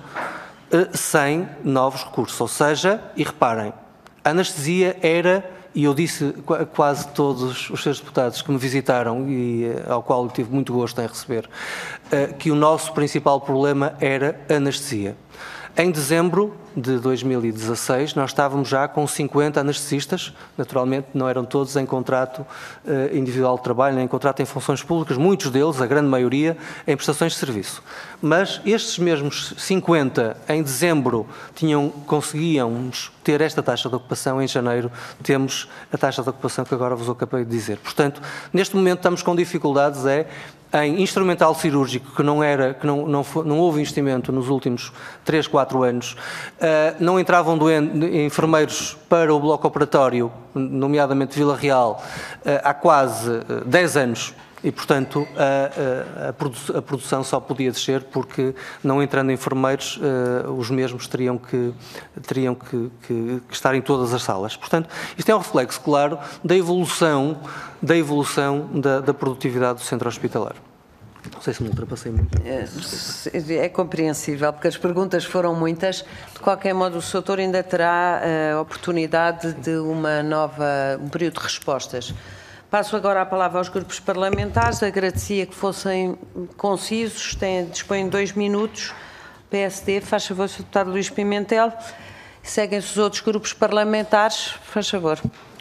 cem novos recursos, ou seja, e reparem, a anestesia era, e eu disse a quase todos os senhores deputados que me visitaram e ao qual eu tive muito gosto em receber, que o nosso principal problema era a anestesia. Em dezembro de dois mil e dezasseis, nós estávamos já com cinquenta anestesistas, naturalmente não eram todos em contrato eh, individual de trabalho, nem em contrato em funções públicas, muitos deles, a grande maioria, em prestações de serviço. Mas estes mesmos cinquenta, em dezembro, tinham, conseguíamos ter esta taxa de ocupação, em janeiro temos a taxa de ocupação que agora vos acabei de dizer. Portanto, neste momento estamos com dificuldades, é em instrumental cirúrgico, que não, era, que não, não, foi, não houve investimento nos últimos três, quatro anos, uh, não entravam doentes, enfermeiros para o bloco operatório, nomeadamente Vila Real, uh, há quase uh, dez anos, e, portanto, a, a, a, produ a produção só podia descer porque, não entrando enfermeiros, uh, os mesmos teriam, que, teriam que, que, que estar em todas as salas. Portanto, isto é um reflexo, claro, da evolução da, evolução da, da produtividade do centro hospitalar. Não sei se me ultrapassei muito. É, é compreensível, porque as perguntas foram muitas. De qualquer modo, o senhor doutor ainda terá a oportunidade de uma nova, um período de respostas. Passo agora a palavra aos grupos parlamentares. Agradecia que fossem concisos, têm, dispõem de dois minutos. P S D, faz favor, senhor deputado Luís Pimentel. Seguem-se os outros grupos parlamentares. Faz favor.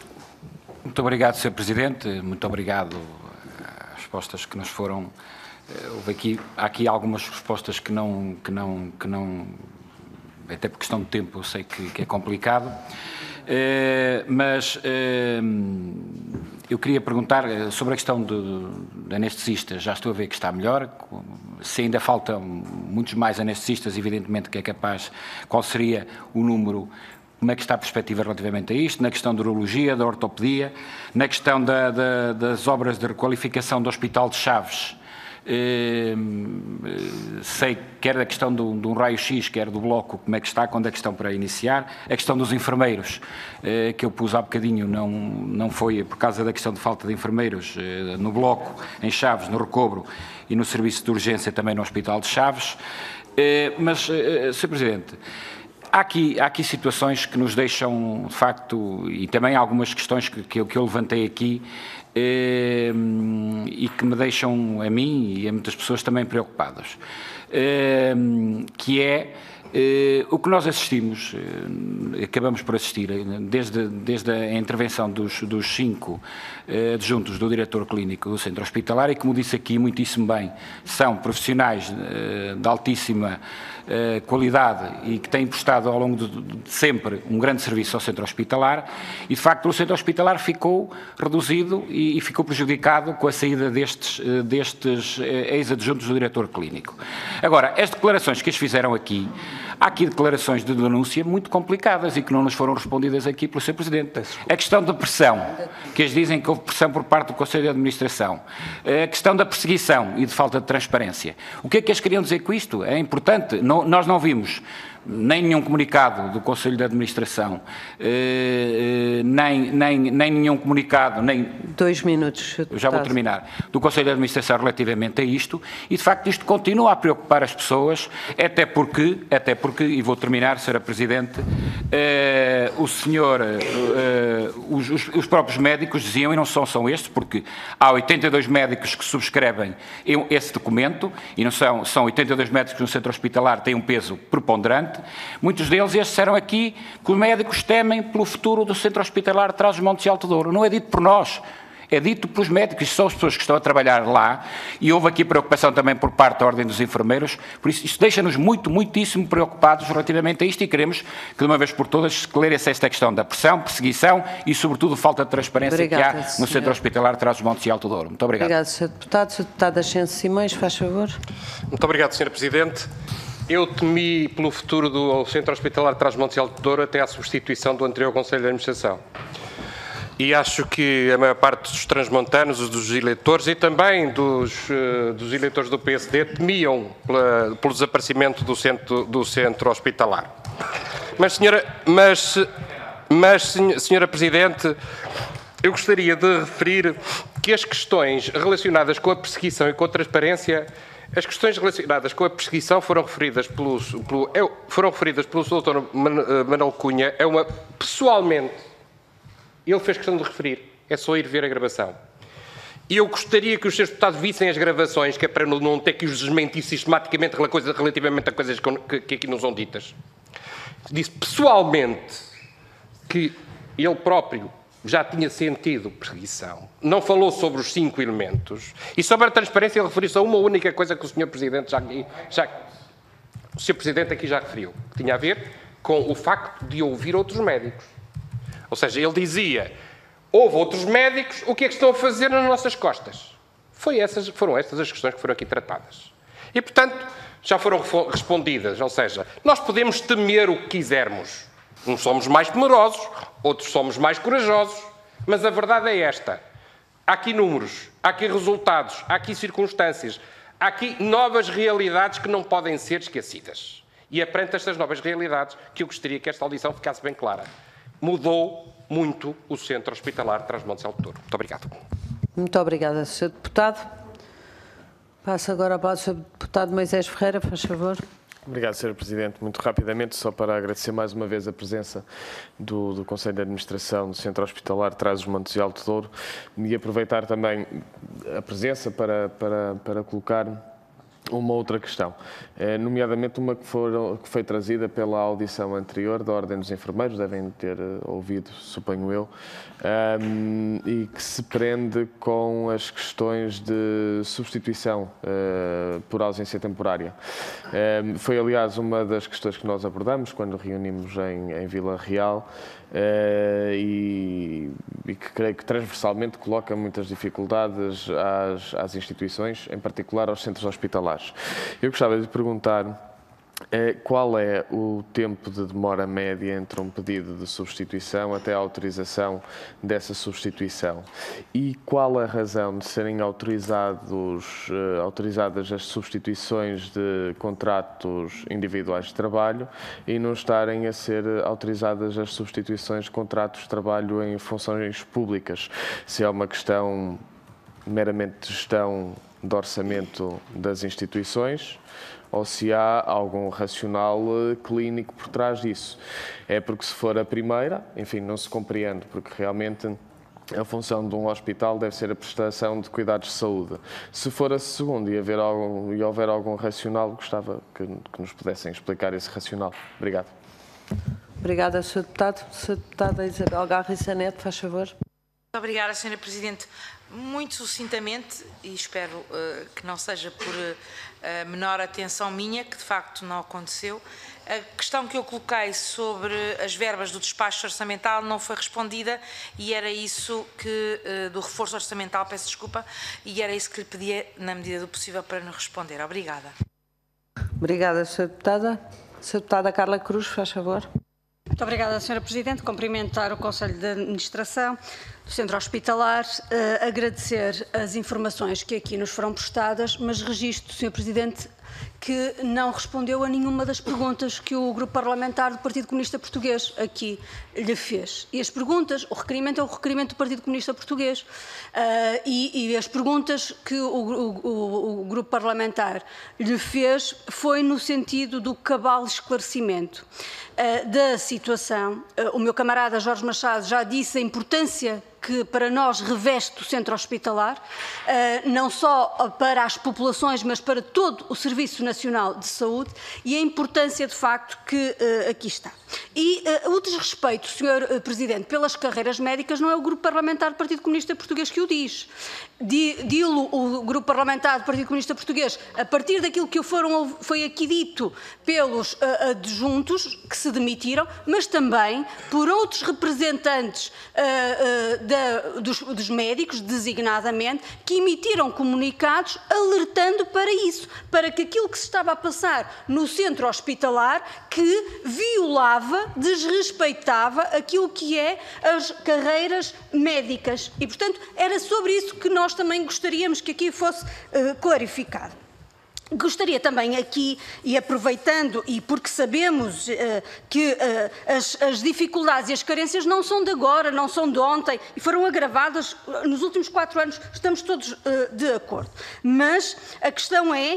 Muito obrigado, senhor Presidente. Muito obrigado às respostas que nos foram. Houve aqui, há aqui algumas respostas que não, que não, que não, até por questão de tempo, eu sei que, que é complicado. Uh, mas uh, eu queria perguntar sobre a questão de, de anestesistas. Já estou a ver que está melhor. Se ainda faltam muitos mais anestesistas, evidentemente que é capaz. Qual seria o número? Como é que está a perspectiva relativamente a isto? Na questão da urologia, da ortopedia, na questão da, da, das obras de requalificação do Hospital de Chaves. Uh, sei quer da questão de um raio-x, quer do bloco, como é que está, quando é que estão para iniciar. A questão dos enfermeiros, uh, que eu pus há bocadinho, não, não foi por causa da questão de falta de enfermeiros uh, no bloco, em Chaves, no Recobro e no serviço de urgência também no Hospital de Chaves. Uh, mas, uh, senhor Presidente, há aqui, há aqui situações que nos deixam, de facto, e também algumas questões que, que, eu, que eu levantei aqui, eh, e que me deixam a mim e a muitas pessoas também preocupadas, eh, que é eh, o que nós assistimos, eh, acabamos por assistir, desde, desde a intervenção dos, dos cinco eh, adjuntos do diretor clínico do centro hospitalar, e como disse aqui muitíssimo bem, são profissionais eh, de altíssima Uh, qualidade e que têm prestado ao longo de, de sempre um grande serviço ao centro hospitalar, e de facto o centro hospitalar ficou reduzido e, e ficou prejudicado com a saída destes, uh, destes uh, ex-adjuntos do diretor clínico. Agora, as declarações que as fizeram aqui, há aqui declarações de denúncia muito complicadas e que não nos foram respondidas aqui pelo senhor Presidente. A questão da pressão, que eles dizem que houve pressão por parte do Conselho de Administração, a questão da perseguição e de falta de transparência. O que é que eles queriam dizer com isto? É importante. Não, nós não vimos nem nenhum comunicado do Conselho de Administração, eh, nem, nem, nem nenhum comunicado, nem... Dois minutos. Eu já vou terminar. Do Conselho de Administração relativamente a isto, e de facto isto continua a preocupar as pessoas, até porque, até porque e vou terminar, senhora Presidente, eh, o senhor, eh, os, os, os próprios médicos diziam, e não são, são estes, porque há oitenta e dois médicos que subscrevem esse documento, e não são, são oitenta e dois médicos no centro hospitalar, têm um peso preponderante. Muitos deles, estes disseram aqui que os médicos temem pelo futuro do centro hospitalar de Trás-os-Montes e Alto Douro. Não é dito por nós, é dito pelos médicos, são as pessoas que estão a trabalhar lá, e houve aqui preocupação também por parte da Ordem dos Enfermeiros, por isso isto deixa-nos muito, muitíssimo preocupados relativamente a isto, e queremos que de uma vez por todas esclareça esta questão da pressão, perseguição e sobretudo falta de transparência Obrigada, que há senhora. no centro hospitalar de Trás-os-Montes e Alto Douro. Muito obrigado. Obrigado, senhor Deputado. senhor Deputado Ascenso Simões, faz favor. Muito obrigado, senhora Presidente. Eu temi pelo futuro do Centro Hospitalar de Trás-os-Montes e Alto Douro até à substituição do anterior Conselho de Administração. E acho que a maior parte dos transmontanos, dos eleitores e também dos, uh, dos eleitores do P S D temiam pela, pelo desaparecimento do centro, do centro hospitalar. Mas, senhora, mas, mas, senhora Presidente, eu gostaria de referir que as questões relacionadas com a perseguição e com a transparência, as questões relacionadas com a perseguição foram referidas pelo, pelo, foram referidas pelo doutor Manuel Cunha, é uma, pessoalmente, ele fez questão de referir, é só ir ver a gravação. E eu gostaria que os senhores deputados vissem as gravações, que é para não ter que os desmentir sistematicamente relativamente a coisas que, que aqui não são ditas. Disse pessoalmente que ele próprio já tinha sentido perseguição. Não falou sobre os cinco elementos. E sobre a transparência ele referiu-se a uma única coisa que o senhor Presidente já, já, o senhor Presidente aqui já referiu, que tinha a ver com o facto de ouvir outros médicos. Ou seja, ele dizia, houve outros médicos, o que é que estão a fazer nas nossas costas? Foi essas, foram estas as questões que foram aqui tratadas. E, portanto, já foram respondidas. Ou seja, nós podemos temer o que quisermos. Uns somos mais temerosos, outros somos mais corajosos, mas a verdade é esta. Há aqui números, há aqui resultados, há aqui circunstâncias, há aqui novas realidades que não podem ser esquecidas. E é perante estas novas realidades que eu gostaria que esta audição ficasse bem clara. Mudou muito o Centro Hospitalar de Trás-os-Montes e Alto Douro. Muito obrigado. Muito obrigada, senhor Deputado. Passo agora a palavra ao senhor Deputado Moisés Ferreira, faz favor. Obrigado, senhor Presidente. Muito rapidamente, só para agradecer mais uma vez a presença do, do Conselho de Administração do Centro Hospitalar de Trás-os-Montes e Alto Douro e aproveitar também a presença para, para, para colocar uma outra questão, nomeadamente uma que, for, que foi trazida pela audição anterior da Ordem dos Enfermeiros, devem ter ouvido, suponho eu, um, e que se prende com as questões de substituição uh, por ausência temporária. Um, foi, aliás, uma das questões que nós abordamos quando reunimos em, em Vila Real, Uh, e, e que creio que transversalmente coloca muitas dificuldades às, às instituições, em particular aos centros hospitalares. Eu gostava de perguntar uh, qual é o tempo de demora média entre um pedido de substituição até a autorização dessa substituição e qual a razão de serem autorizados, uh, autorizadas as substituições de contratos individuais de trabalho e não estarem a ser autorizadas as substituições de contratos de trabalho em funções públicas. Se é uma questão meramente de gestão de orçamento das instituições ou se há algum racional clínico por trás disso. É porque se for a primeira, enfim, não se compreende, porque realmente a função de um hospital deve ser a prestação de cuidados de saúde. Se for a segunda e, haver algum, e houver algum racional, gostava que, que nos pudessem explicar esse racional. Obrigado. Obrigada, senhor Deputado. senhor Deputada Isabel Garriça Neto, faz favor. Muito obrigada, senhora Presidente. Muito sucintamente, e espero uh, que não seja por uh, menor atenção minha, que de facto não aconteceu, a questão que eu coloquei sobre as verbas do despacho orçamental não foi respondida e era isso que, uh, do reforço orçamental, peço desculpa, e era isso que lhe pedia, na medida do possível, para nos responder. Obrigada. Obrigada, senhora Deputada. senhora Deputada Carla Cruz, faz favor. Muito obrigada, senhora Presidente. Cumprimentar o Conselho de Administração do Centro Hospitalar, uh, agradecer as informações que aqui nos foram prestadas, mas registro, senhor Presidente, que não respondeu a nenhuma das perguntas que o Grupo Parlamentar do Partido Comunista Português aqui lhe fez. E as perguntas, o requerimento é o requerimento do Partido Comunista Português, uh, e, e as perguntas que o, o, o Grupo Parlamentar lhe fez foi no sentido do cabal esclarecimento uh, da situação. Uh, o meu camarada Jorge Machado já disse a importância que para nós reveste o centro hospitalar, não só para as populações, mas para todo o Serviço Nacional de Saúde, e a importância de facto que aqui está. E o desrespeito, senhor Presidente, pelas carreiras médicas não é o Grupo Parlamentar do Partido Comunista Português que o diz. Dilo o Grupo Parlamentar do Partido Comunista Português, a partir daquilo que foram, foi aqui dito pelos adjuntos que se demitiram, mas também por outros representantes uh, uh, Da, dos, dos médicos, designadamente, que emitiram comunicados alertando para isso, para que aquilo que se estava a passar no centro hospitalar, que violava, desrespeitava aquilo que é as carreiras médicas. E, portanto, era sobre isso que nós também gostaríamos que aqui fosse uh, clarificado. Gostaria também aqui, e aproveitando, e porque sabemos uh, que uh, as, as dificuldades e as carências não são de agora, não são de ontem, e foram agravadas uh, nos últimos quatro anos, estamos todos uh, de acordo. Mas a questão é,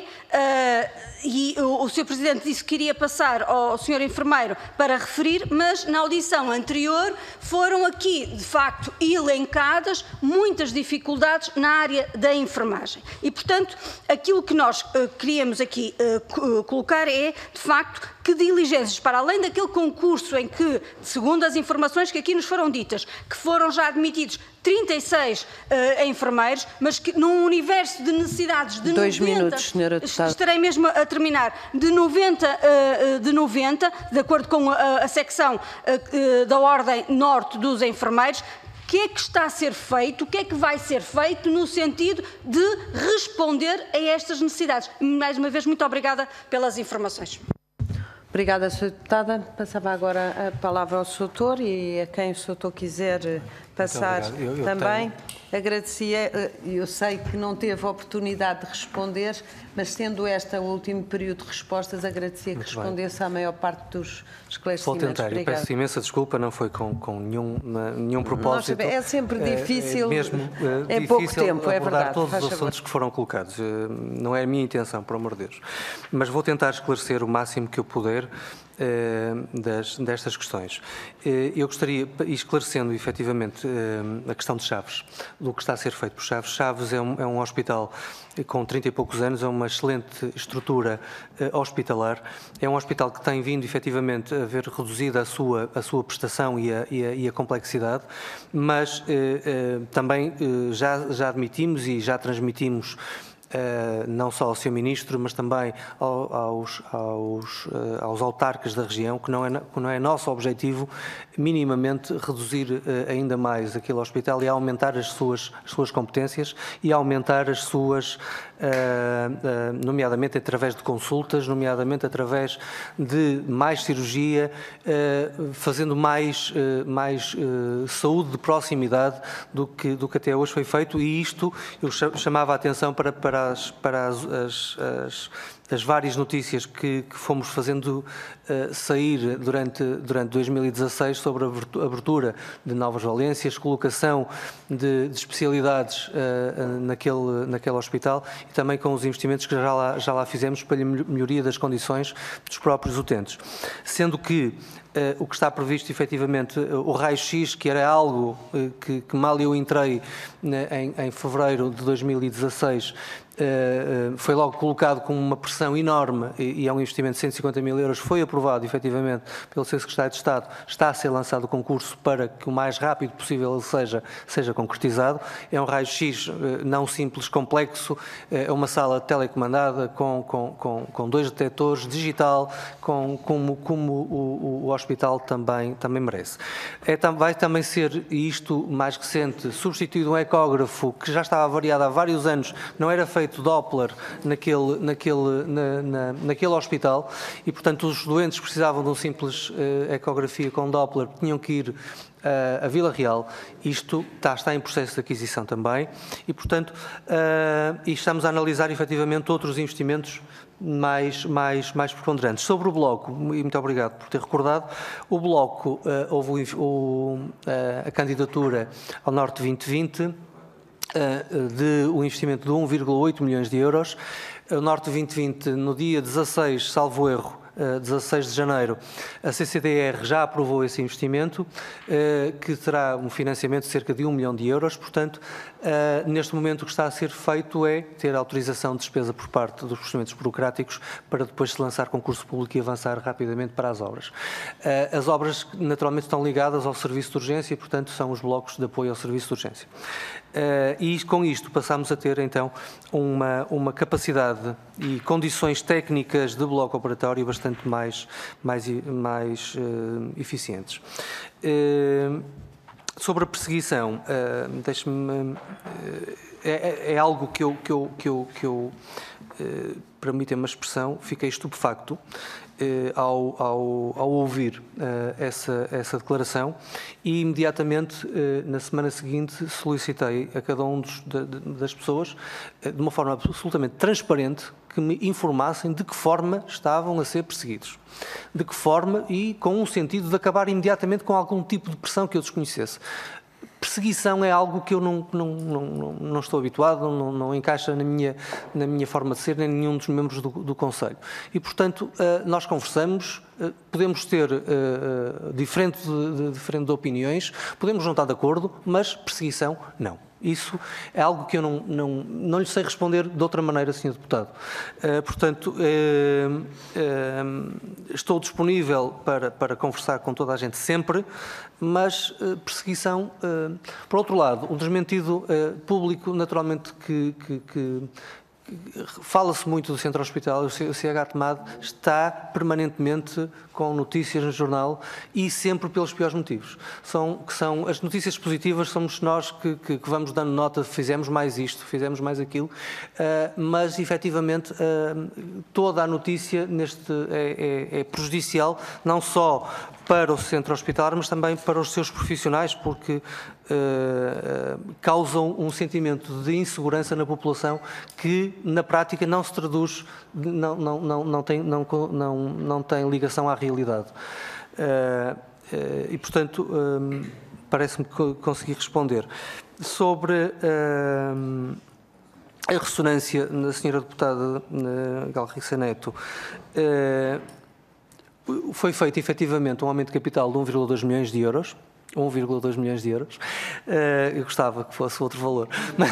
uh, e o, o senhor Presidente disse que queria passar ao senhor Enfermeiro para referir, mas na audição anterior foram aqui, de facto, elencadas muitas dificuldades na área da enfermagem. E, portanto, aquilo que nós uh, queríamos aqui uh, colocar é, de facto, que diligências, para além daquele concurso em que, segundo as informações que aqui nos foram ditas, que foram já admitidos trinta e seis uh, enfermeiros, mas que num universo de necessidades de Dois noventa... minutos, senhora Deputada. Estarei mesmo a terminar. De noventa, uh, de noventa, de acordo com a, a secção uh, uh, da Ordem Norte dos Enfermeiros, o que é que está a ser feito, o que é que vai ser feito no sentido de responder a estas necessidades. Mais uma vez, muito obrigada pelas informações. Obrigada, senhora Deputada. Passava agora a palavra ao senhor Doutor e a quem o senhor Doutor quiser passar eu, eu também. Tenho... Agradecia, eu sei que não teve a oportunidade de responder, mas sendo este o último período de respostas, agradecia que respondesse bem à maior parte dos esclarecimentos. Vou tentar, Obrigada. Eu peço imensa desculpa, não foi com, com nenhum, nenhum propósito. Nossa, é sempre difícil, é, é mesmo é difícil pouco tempo, é verdade. todos os assuntos que foram colocados. Não é a minha intenção, por amor de Deus. Mas vou tentar esclarecer o máximo que eu puder Das, destas questões. Eu gostaria, esclarecendo efetivamente a questão de Chaves, do que está a ser feito por Chaves. Chaves é um, é um hospital com trinta e poucos anos, é uma excelente estrutura hospitalar, é um hospital que tem vindo efetivamente a ver reduzida a sua, a sua prestação e a, e a, e a complexidade, mas também já, já admitimos e já transmitimos Uh, não só ao senhor Ministro, mas também ao, aos, aos, uh, aos autarcas da região, que não é, que não é nosso objetivo minimamente reduzir uh, ainda mais aquele hospital e aumentar as suas, as suas competências e aumentar as suas, uh, uh, nomeadamente através de consultas, nomeadamente através de mais cirurgia, uh, fazendo mais, uh, mais uh, saúde de proximidade do que, do que até hoje foi feito, e isto eu chamava a atenção para, para As, para as, as, as, as várias notícias que, que fomos fazendo uh, sair durante, durante dois mil e dezasseis sobre a abertura de novas valências, colocação de, de especialidades uh, naquele, naquele hospital, e também com os investimentos que já lá, já lá fizemos para a melhoria das condições dos próprios utentes. Sendo que Uh, o que está previsto, efetivamente, uh, o raio-x, que era algo uh, que, que mal eu entrei né, em, em fevereiro de dois mil e dezasseis, uh, uh, foi logo colocado com uma pressão enorme, e, e é um investimento de cento e cinquenta mil euros, foi aprovado, efetivamente, pelo seu Secretário de Estado, está a ser lançado o concurso para que o mais rápido possível ele seja, seja concretizado. É um raio-x uh, não simples, complexo, uh, é uma sala telecomandada com, com, com, com dois detectores, digital, com, como, como o, o hospital também, também merece. É, vai também ser, e isto mais recente, substituído um ecógrafo que já estava variado há vários anos, não era feito Doppler naquele, naquele, na, na, naquele hospital e, portanto, os doentes precisavam de um simples uh, ecografia com Doppler, tinham que ir uh, a Vila Real. Isto está, está em processo de aquisição também e, portanto, uh, e estamos a analisar efetivamente outros investimentos mais, mais, mais preponderantes. Sobre o Bloco, e muito obrigado por ter recordado, o Bloco, uh, houve o, o, uh, a candidatura ao Norte vinte vinte, uh, de um investimento de um vírgula oito milhões de euros. O Norte vinte vinte, no dia dezasseis, salvo erro, dezasseis de janeiro, a C C D R já aprovou esse investimento, que terá um financiamento de cerca de um milhão de euros. Portanto, neste momento o que está a ser feito é ter autorização de despesa por parte dos procedimentos burocráticos para depois se lançar concurso público e avançar rapidamente para as obras. As obras, naturalmente, estão ligadas ao serviço de urgência e, portanto, são os blocos de apoio ao serviço de urgência. E com isto passamos a ter, então, uma, uma capacidade e condições técnicas de bloco operatório bastante mais, mais, mais uh, eficientes. Uh, sobre a perseguição, uh, deixe-me, uh, é, é algo que eu, que eu, que eu, que eu uh, permitem uma expressão, fiquei estupefacto uh, ao, ao, ao ouvir uh, essa, essa declaração e imediatamente, uh, na semana seguinte, solicitei a cada um dos, de, de, das pessoas, uh, de uma forma absolutamente transparente, que me informassem de que forma estavam a ser perseguidos. De que forma e com um sentido de acabar imediatamente com algum tipo de pressão que eu desconhecesse. Perseguição é algo que eu não, não, não, não estou habituado, não, não encaixa na minha, na minha forma de ser, nem nenhum dos membros do, do Conselho. E, portanto, nós conversamos, podemos ter diferente de, de, diferente de opiniões, podemos não estar de acordo, mas perseguição, não. Isso é algo que eu não, não, não lhe sei responder de outra maneira, senhor Deputado. Uh, portanto, uh, uh, estou disponível para, para conversar com toda a gente sempre, mas uh, perseguição, uh, por outro lado, o desmentido uh, público, naturalmente, que, que, que fala-se muito do centro hospitalar, o C H Tomado está permanentemente com notícias no jornal e sempre pelos piores motivos. São, que são, as notícias positivas somos nós que, que, que vamos dando nota, fizemos mais isto, fizemos mais aquilo, uh, mas efetivamente uh, toda a notícia neste é, é, é prejudicial, não só para o centro hospitalar, mas também para os seus profissionais, porque uh, uh, causam um sentimento de insegurança na população que, na prática, não se traduz, não, não, não, não, tem, não, não, não tem ligação à realidade. Uh, uh, e, portanto, um, parece-me que consegui responder. Sobre uh, a ressonância da senhora deputada uh, Galriça Neto, uh, foi feito efetivamente um aumento de capital de um vírgula dois milhões de euros, um vírgula dois milhões de euros. Uh, eu gostava que fosse outro valor.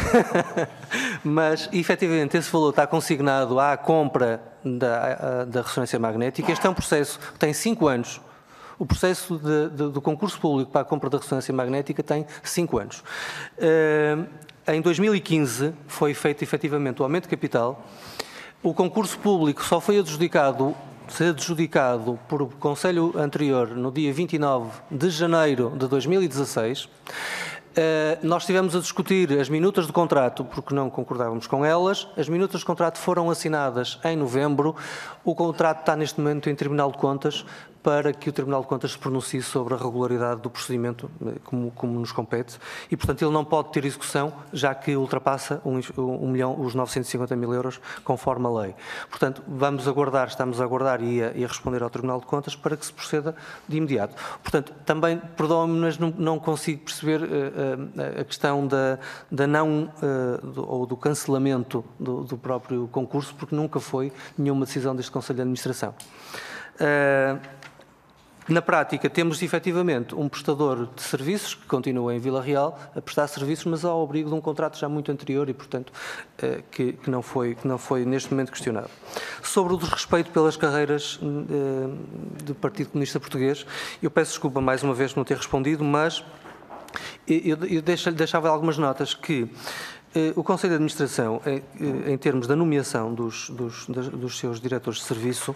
Mas, efetivamente, esse valor está consignado à compra da, da ressonância magnética. Este é um processo que tem cinco anos. O processo de, de, do concurso público para a compra da ressonância magnética tem cinco anos. Uh, em dois mil e quinze foi feito, efetivamente, o aumento de capital. O concurso público só foi adjudicado ser adjudicado por o Conselho anterior no dia vinte e nove de janeiro de dois mil e dezasseis. Uh, nós estivemos a discutir as minutas do contrato porque não concordávamos com elas. As minutas do contrato foram assinadas em novembro. O contrato está neste momento em Tribunal de Contas para que o Tribunal de Contas se pronuncie sobre a regularidade do procedimento como, como nos compete e, portanto, ele não pode ter execução já que ultrapassa um, um milhão, os novecentos e cinquenta mil euros conforme a lei. Portanto, vamos aguardar, estamos a aguardar e a, e a responder ao Tribunal de Contas para que se proceda de imediato. Portanto, também, perdoe-me, mas não, não consigo perceber uh, uh, a questão da, da não uh, do, ou do cancelamento do, do próprio concurso porque nunca foi nenhuma decisão deste Conselho de Administração. Uh, Na prática, temos efetivamente um prestador de serviços que continua em Vila Real a prestar serviços, mas ao abrigo de um contrato já muito anterior e, portanto, que, que, não, foi, que não foi neste momento questionado. Sobre o desrespeito pelas carreiras do Partido Comunista Português, eu peço desculpa mais uma vez por não ter respondido, mas eu, eu deixava algumas notas que o Conselho de Administração, em termos da nomeação dos, dos, dos seus diretores de serviço,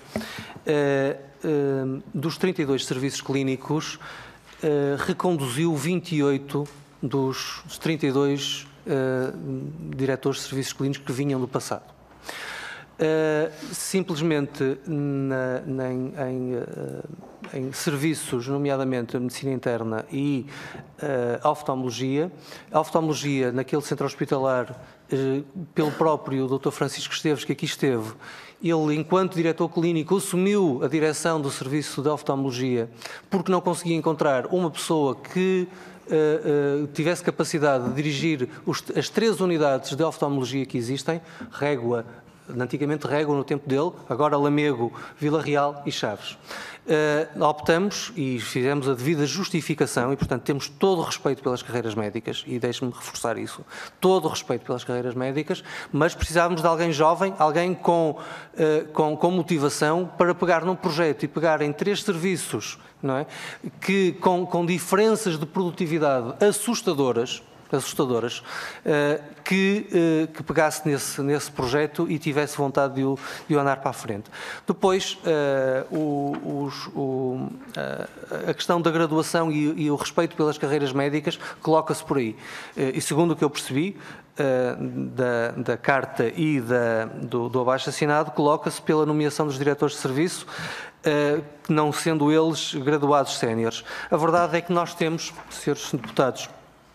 dos trinta e dois serviços clínicos, reconduziu vinte e oito dos trinta e dois diretores de serviços clínicos que vinham do passado. Uh, simplesmente na, na, em, em, uh, em serviços, nomeadamente a medicina interna e uh, a oftalmologia. A oftalmologia, naquele centro hospitalar, uh, pelo próprio doutor Francisco Esteves, que aqui esteve, ele, enquanto diretor clínico, assumiu a direção do serviço de oftalmologia porque não conseguia encontrar uma pessoa que Uh, uh, tivesse capacidade de dirigir os, as três unidades de oftalmologia que existem, Régua, antigamente Régua no tempo dele, agora Lamego, Vila Real e Chaves. Uh, optamos e fizemos a devida justificação e, portanto, temos todo o respeito pelas carreiras médicas, e deixe-me reforçar isso, todo o respeito pelas carreiras médicas, mas precisávamos de alguém jovem, alguém com, uh, com, com motivação para pegar num projeto e pegar em três serviços, não é? que com, com diferenças de produtividade assustadoras, assustadoras, que, que pegasse nesse, nesse projeto e tivesse vontade de o, de o andar para a frente. Depois, o, os, o, a questão da graduação e, e o respeito pelas carreiras médicas coloca-se por aí. E segundo o que eu percebi, da, da carta e da, do, do abaixo-assinado, coloca-se pela nomeação dos diretores de serviço, não sendo eles graduados séniores. A verdade é que nós temos, senhores deputados,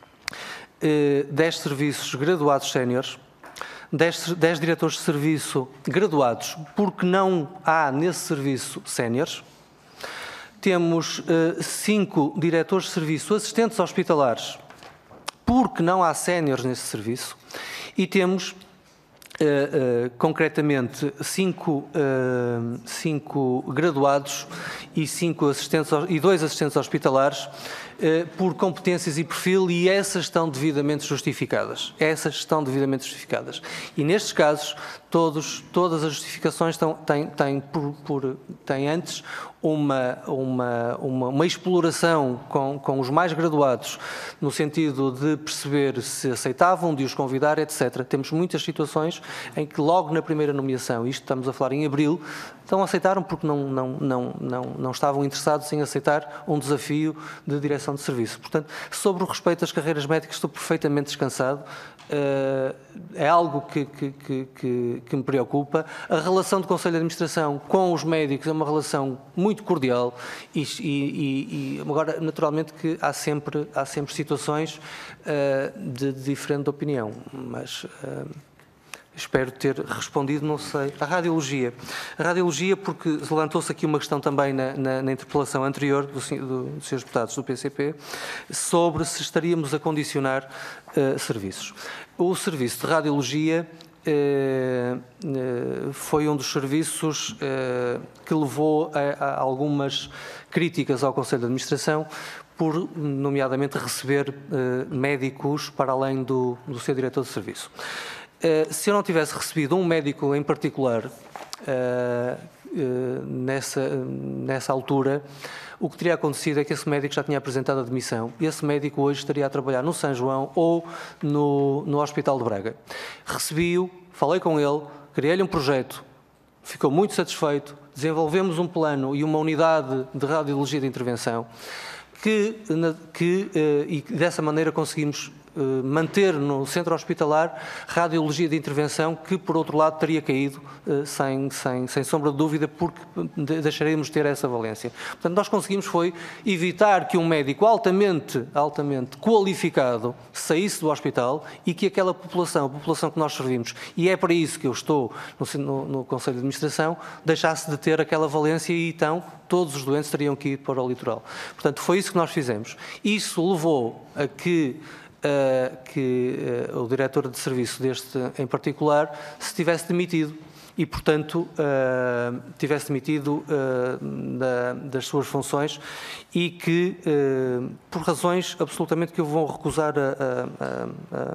dez serviços graduados séniores, dez diretores de serviço graduados, porque não há nesse serviço séniores. Temos cinco diretores de serviço assistentes hospitalares, porque não há séniores nesse serviço. E temos, uh, uh, concretamente, cinco, uh, cinco graduados e, cinco assistentes, e dois assistentes hospitalares, por competências e perfil, e essas estão devidamente justificadas. Essas estão devidamente justificadas. E nestes casos, todos, todas as justificações estão, têm, têm, por, por, têm antes uma, uma, uma, uma exploração com, com os mais graduados, no sentido de perceber se aceitavam, de os convidar, etcétera. Temos muitas situações em que logo na primeira nomeação, isto estamos a falar em abril, então aceitaram porque não, não, não, não, não estavam interessados em aceitar um desafio de direção de serviço. Portanto, sobre o respeito às carreiras médicas, estou perfeitamente descansado. É algo que, que, que, que me preocupa. A relação do Conselho de Administração com os médicos é uma relação muito cordial e, e, e agora, naturalmente, que há sempre, há sempre situações de, de diferente opinião, mas... Espero ter respondido, não sei, à radiologia. A radiologia, porque levantou-se aqui uma questão também na, na, na interpelação anterior do, do, dos senhores deputados do P C P, sobre se estaríamos a condicionar uh, serviços. O serviço de radiologia uh, uh, foi um dos serviços uh, que levou a, a algumas críticas ao Conselho de Administração, por, nomeadamente, receber uh, médicos para além do, do seu diretor de serviço. Uh, se eu não tivesse recebido um médico em particular uh, uh, nessa, nessa altura, o que teria acontecido é que esse médico já tinha apresentado a demissão e esse médico hoje estaria a trabalhar no São João ou no, no Hospital de Braga. Recebi-o, falei com ele, criei-lhe um projeto, ficou muito satisfeito, desenvolvemos um plano e uma unidade de radiologia de intervenção que, que uh, e dessa maneira conseguimos manter no centro hospitalar radiologia de intervenção, que por outro lado teria caído sem, sem, sem sombra de dúvida, porque deixaríamos de ter essa valência. Portanto, nós conseguimos foi evitar que um médico altamente, altamente qualificado saísse do hospital e que aquela população, a população que nós servimos, e é para isso que eu estou no, no, no Conselho de Administração, deixasse de ter aquela valência e então todos os doentes teriam que ir para o litoral. Portanto, foi isso que nós fizemos. Isso levou a que Uh, que uh, o diretor de serviço deste em particular se tivesse demitido e, portanto, uh, tivesse demitido uh, da, das suas funções e que, uh, por razões absolutamente que eu vou recusar a, a, a,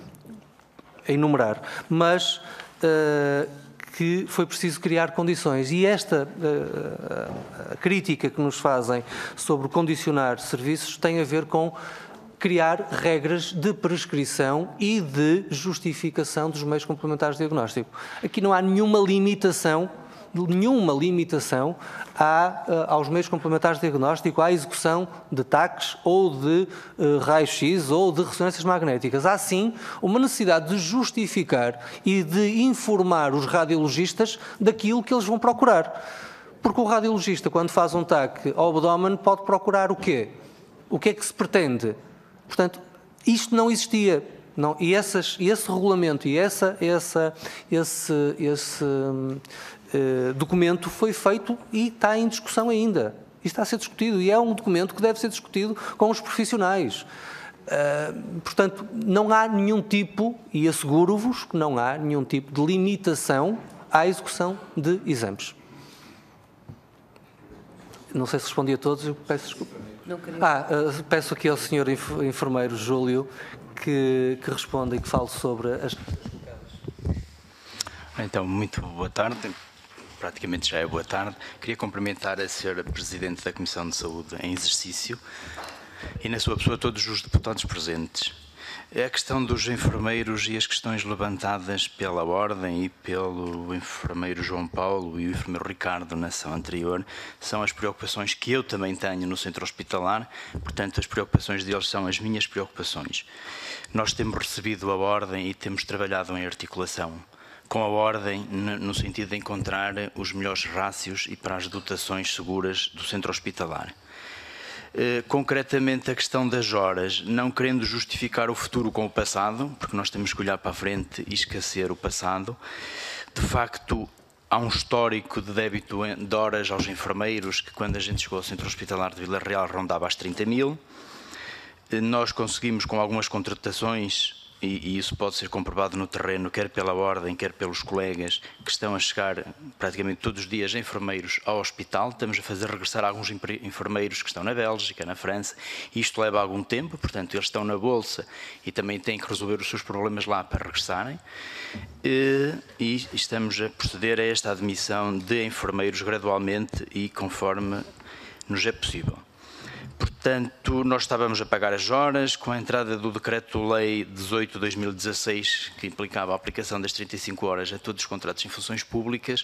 a enumerar, mas uh, que foi preciso criar condições. E esta uh, a crítica que nos fazem sobre condicionar serviços tem a ver com criar regras de prescrição e de justificação dos meios complementares de diagnóstico. Aqui não há nenhuma limitação nenhuma limitação à, aos meios complementares de diagnóstico, à execução de T A Cs ou de uh, raio-x ou de ressonâncias magnéticas. Há sim uma necessidade de justificar e de informar os radiologistas daquilo que eles vão procurar. Porque o radiologista, quando faz um T A C ao abdômen, pode procurar o quê? O que é que se pretende? Portanto, isto não existia. Não, e, essas, e esse regulamento e essa, essa, esse, esse uh, documento foi feito e está em discussão ainda. E está a ser discutido. E é um documento que deve ser discutido com os profissionais. Uh, portanto, não há nenhum tipo, e asseguro-vos que não há nenhum tipo de limitação à execução de exames. Não sei se respondi a todos, eu peço desculpa. Não queria. Ah, uh, peço aqui ao senhor enfermeiro Júlio que, que responda e que fale sobre as... Então, muito boa tarde. Praticamente já é boa tarde. Queria cumprimentar a senhora Presidente da Comissão de Saúde em exercício e, na sua pessoa, todos os deputados presentes. A questão dos enfermeiros e as questões levantadas pela Ordem e pelo enfermeiro João Paulo e o enfermeiro Ricardo na sessão anterior são as preocupações que eu também tenho no centro hospitalar, portanto as preocupações deles são as minhas preocupações. Nós temos recebido a Ordem e temos trabalhado em articulação com a Ordem no sentido de encontrar os melhores rácios e para as dotações seguras do centro hospitalar. Uh, concretamente a questão das horas, não querendo justificar o futuro com o passado, porque nós temos que olhar para a frente e esquecer o passado, de facto há um histórico de débito de horas aos enfermeiros que quando a gente chegou ao centro hospitalar de Vila Real rondava as trinta mil. Uh, nós conseguimos com algumas contratações, e, e isso pode ser comprovado no terreno, quer pela Ordem, quer pelos colegas, que estão a chegar praticamente todos os dias enfermeiros ao hospital. Estamos a fazer regressar alguns enfermeiros que estão na Bélgica, na França, e isto leva algum tempo, portanto eles estão na Bolsa e também têm que resolver os seus problemas lá para regressarem. E, e estamos a proceder a esta admissão de enfermeiros gradualmente e conforme nos é possível. Portanto, nós estávamos a pagar as horas, com a entrada do Decreto-Lei dezoito de dois mil e dezasseis, que implicava a aplicação das trinta e cinco horas a todos os contratos em funções públicas,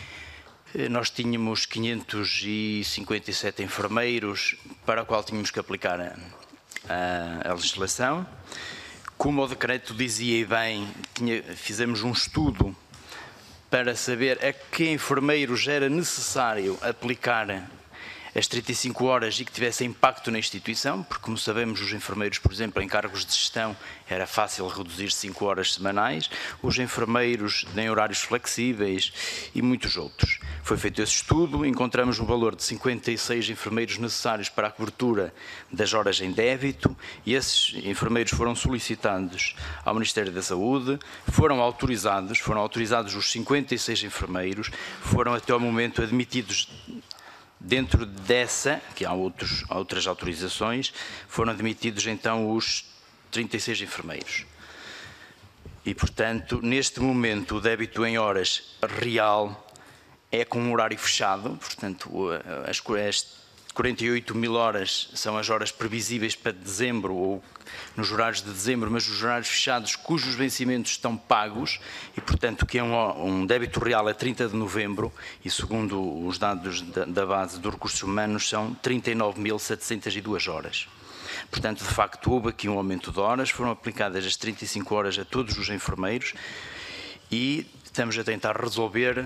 nós tínhamos quinhentos e cinquenta e sete enfermeiros para o qual tínhamos que aplicar a, a, a legislação. Como o decreto dizia e bem, tinha, fizemos um estudo para saber a que enfermeiros era necessário aplicar as trinta e cinco horas e que tivesse impacto na instituição, porque, como sabemos, os enfermeiros, por exemplo, em cargos de gestão, era fácil reduzir cinco horas semanais, os enfermeiros em horários flexíveis e muitos outros. Foi feito esse estudo, encontramos um valor de cinquenta e seis enfermeiros necessários para a cobertura das horas em débito e esses enfermeiros foram solicitados ao Ministério da Saúde, foram autorizados, foram autorizados os cinquenta e seis enfermeiros, foram até ao momento admitidos. Dentro dessa, que há outros, outras autorizações, foram admitidos então os trinta e seis enfermeiros. E, portanto, neste momento o débito em horas real é com um horário fechado, portanto, as, as quarenta e oito mil horas são as horas previsíveis para dezembro ou nos horários de dezembro, mas os horários fechados cujos vencimentos estão pagos e, portanto, que é um, um débito real a trinta de novembro e, segundo os dados da, da base dos recursos humanos, são trinta e nove mil setecentas e duas horas. Portanto, de facto, houve aqui um aumento de horas, foram aplicadas as trinta e cinco horas a todos os enfermeiros e estamos a tentar resolver,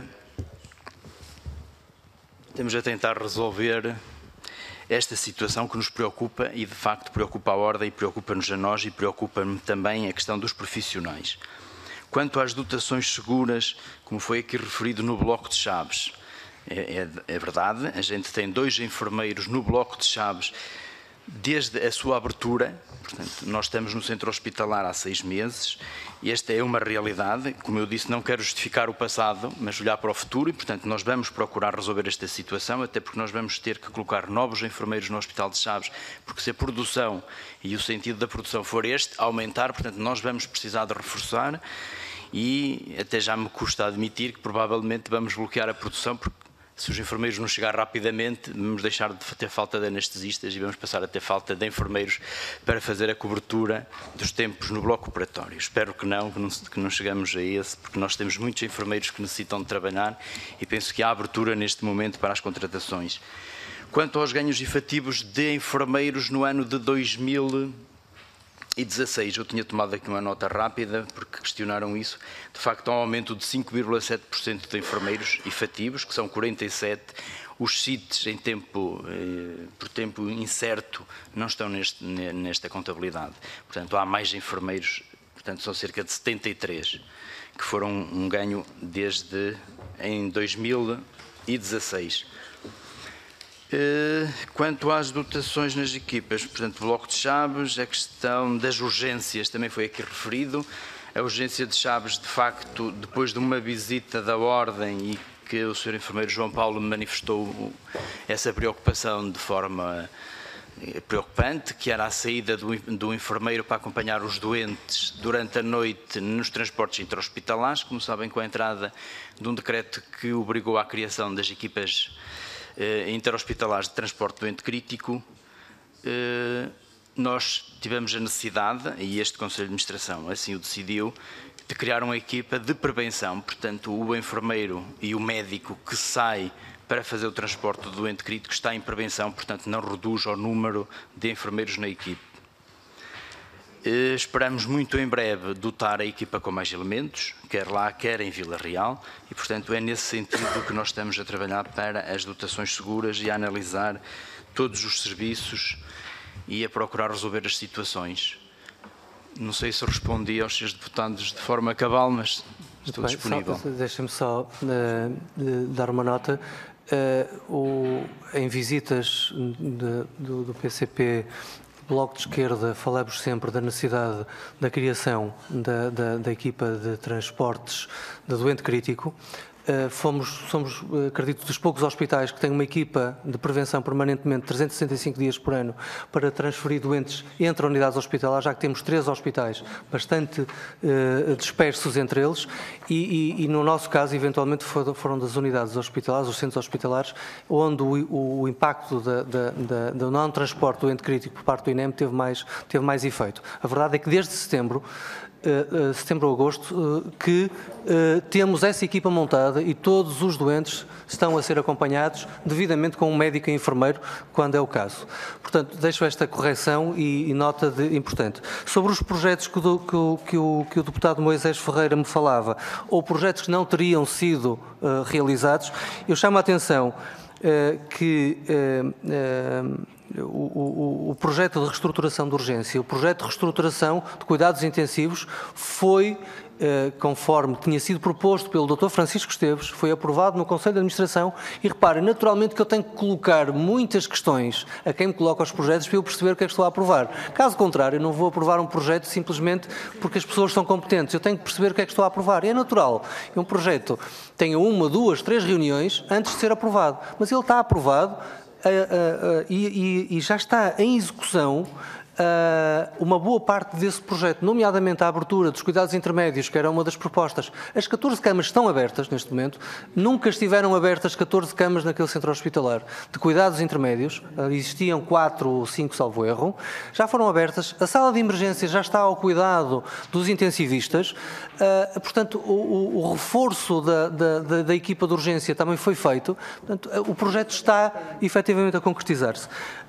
estamos a tentar resolver esta situação que nos preocupa e, de facto, preocupa a Ordem, preocupa-nos a nós e preocupa-me também a questão dos profissionais. Quanto às dotações seguras, como foi aqui referido no Bloco de Chaves, é, é, é verdade, a gente tem dois enfermeiros no Bloco de Chaves desde a sua abertura, portanto, nós estamos no centro hospitalar há seis meses e esta é uma realidade. Como eu disse, não quero justificar o passado, mas olhar para o futuro e, portanto, nós vamos procurar resolver esta situação, até porque nós vamos ter que colocar novos enfermeiros no Hospital de Chaves, porque se a produção e o sentido da produção for este, aumentar, portanto, nós vamos precisar de reforçar e até já me custa admitir que provavelmente vamos bloquear a produção, porque Se os enfermeiros não chegar rapidamente, vamos deixar de ter falta de anestesistas e vamos passar a ter falta de enfermeiros para fazer a cobertura dos tempos no bloco operatório. Espero que não, que não, que não chegamos a esse, porque nós temos muitos enfermeiros que necessitam de trabalhar e penso que há abertura neste momento para as contratações. Quanto aos ganhos efetivos de enfermeiros no ano de dois mil e dezasseis, eu tinha tomado aqui uma nota rápida, porque questionaram isso. De facto, há um aumento de cinco vírgula sete por cento de enfermeiros efetivos, que são quarenta e sete. Os S I Ts em tempo, eh, por tempo incerto não estão neste, nesta contabilidade. Portanto, há mais enfermeiros, portanto, são cerca de setenta e três, que foram um ganho desde em dois mil e dezasseis. Quanto às dotações nas equipas, portanto, bloco de Chaves, a questão das urgências também foi aqui referido. A urgência de Chaves, de facto, depois de uma visita da Ordem e que o senhor enfermeiro João Paulo manifestou essa preocupação de forma preocupante, que era a saída do, do enfermeiro para acompanhar os doentes durante a noite nos transportes intra-hospitalares, como sabem, com a entrada de um decreto que obrigou à criação das equipas interhospitalares de transporte doente crítico. Nós tivemos a necessidade, e este Conselho de Administração assim o decidiu, de criar uma equipa de prevenção. Portanto, o enfermeiro e o médico que sai para fazer o transporte do doente crítico está em prevenção, portanto não reduz o número de enfermeiros na equipe. Esperamos muito em breve dotar a equipa com mais elementos, quer lá, quer em Vila Real, e portanto é nesse sentido que nós estamos a trabalhar para as dotações seguras e a analisar todos os serviços e a procurar resolver as situações. Não sei se respondi aos senhores deputados de forma cabal, mas estou bem, disponível. Deixem-me só uh, dar uma nota. Uh, o, em visitas de, do, do P C P, Bloco de Esquerda, falamos sempre da necessidade da criação da, da, da equipa de transportes de doente crítico. Uh, fomos, somos, acredito, dos poucos hospitais que têm uma equipa de prevenção permanentemente trezentos e sessenta e cinco dias por ano para transferir doentes entre unidades hospitalares, já que temos três hospitais bastante uh, dispersos entre eles e, e, e no nosso caso, eventualmente, foram, foram das unidades hospitalares, os centros hospitalares, onde o, o, o impacto da, da, da, do não-transporte do doente crítico por parte do I N E M teve mais, teve mais efeito. A verdade é que desde setembro, Uh, uh, setembro ou agosto, uh, que uh, temos essa equipa montada e todos os doentes estão a ser acompanhados devidamente com um médico e enfermeiro, quando é o caso. Portanto, deixo esta correção e, e nota de, importante. Sobre os projetos que o, que, o, que, o, que o deputado Moisés Ferreira me falava, ou projetos que não teriam sido uh, realizados, eu chamo a atenção uh, que uh, uh, O, o, o projeto de reestruturação de urgência, o projeto de reestruturação de cuidados intensivos foi, eh, conforme tinha sido proposto pelo doutor Francisco Esteves, foi aprovado no Conselho de Administração e reparem, naturalmente que eu tenho que colocar muitas questões a quem me coloca os projetos para eu perceber o que é que estou a aprovar. Caso contrário, eu não vou aprovar um projeto simplesmente porque as pessoas são competentes, eu tenho que perceber o que é que estou a aprovar. E é natural que um projeto tenha uma, duas, três reuniões antes de ser aprovado, mas ele está aprovado. Uh, uh, uh, e, e, e já está em execução uh, uma boa parte desse projeto, nomeadamente a abertura dos cuidados intermédios, que era uma das propostas. As catorze camas estão abertas neste momento, nunca estiveram abertas catorze camas naquele centro hospitalar de cuidados intermédios, uh, existiam quatro ou cinco, salvo erro, já foram abertas, a sala de emergência já está ao cuidado dos intensivistas, uh, portanto o, o, o reforço da, da, da, da equipa de urgência também foi feito, portanto uh, o projeto está efetivamente a concretizar-se.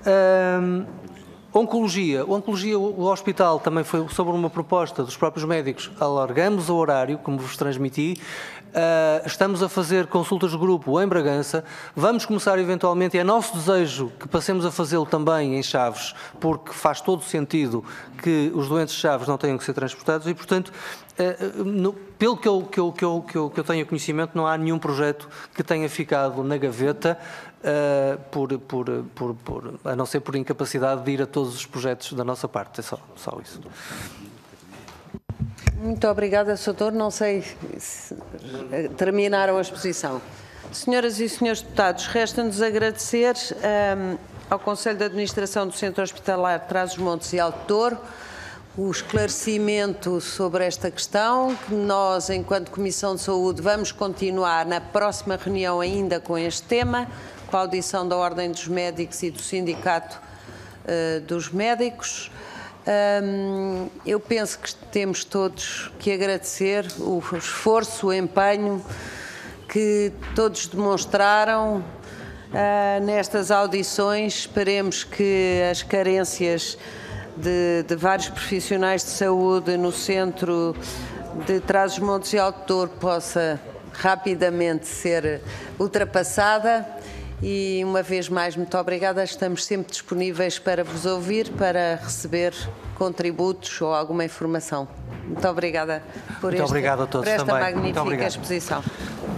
Uh, Oncologia. O Oncologia, o hospital também foi sobre uma proposta dos próprios médicos. Alargamos o horário, como vos transmiti. Uh, estamos a fazer consultas de grupo em Bragança. Vamos começar eventualmente, é nosso desejo que passemos a fazê-lo também em Chaves, porque faz todo sentido que os doentes de Chaves não tenham que ser transportados e, portanto, uh, no, pelo que eu, que, eu, que, eu, que, eu, que eu tenho conhecimento, não há nenhum projeto que tenha ficado na gaveta, Uh, por, por, por, por, a não ser por incapacidade de ir a todos os projetos da nossa parte. É só, só isso. Muito obrigada, doutor. Não sei se terminaram a exposição. Senhoras e senhores deputados, resta-nos agradecer um, ao Conselho de Administração do Centro Hospitalar Trás-os-Montes e Alto Douro o esclarecimento sobre esta questão, que nós, enquanto Comissão de Saúde, vamos continuar na próxima reunião ainda com este tema, com a audição da Ordem dos Médicos e do Sindicato uh, dos Médicos. Um, eu penso que temos todos que agradecer o esforço, o empenho que todos demonstraram uh, nestas audições. Esperemos que as carências de, de vários profissionais de saúde no centro de Trás-os-Montes e Alto Douro possa rapidamente ser ultrapassada. E, uma vez mais, muito obrigada. Estamos sempre disponíveis para vos ouvir, para receber contributos ou alguma informação. Muito obrigada por, muito este, obrigado a todos por esta também. magnífica exposição.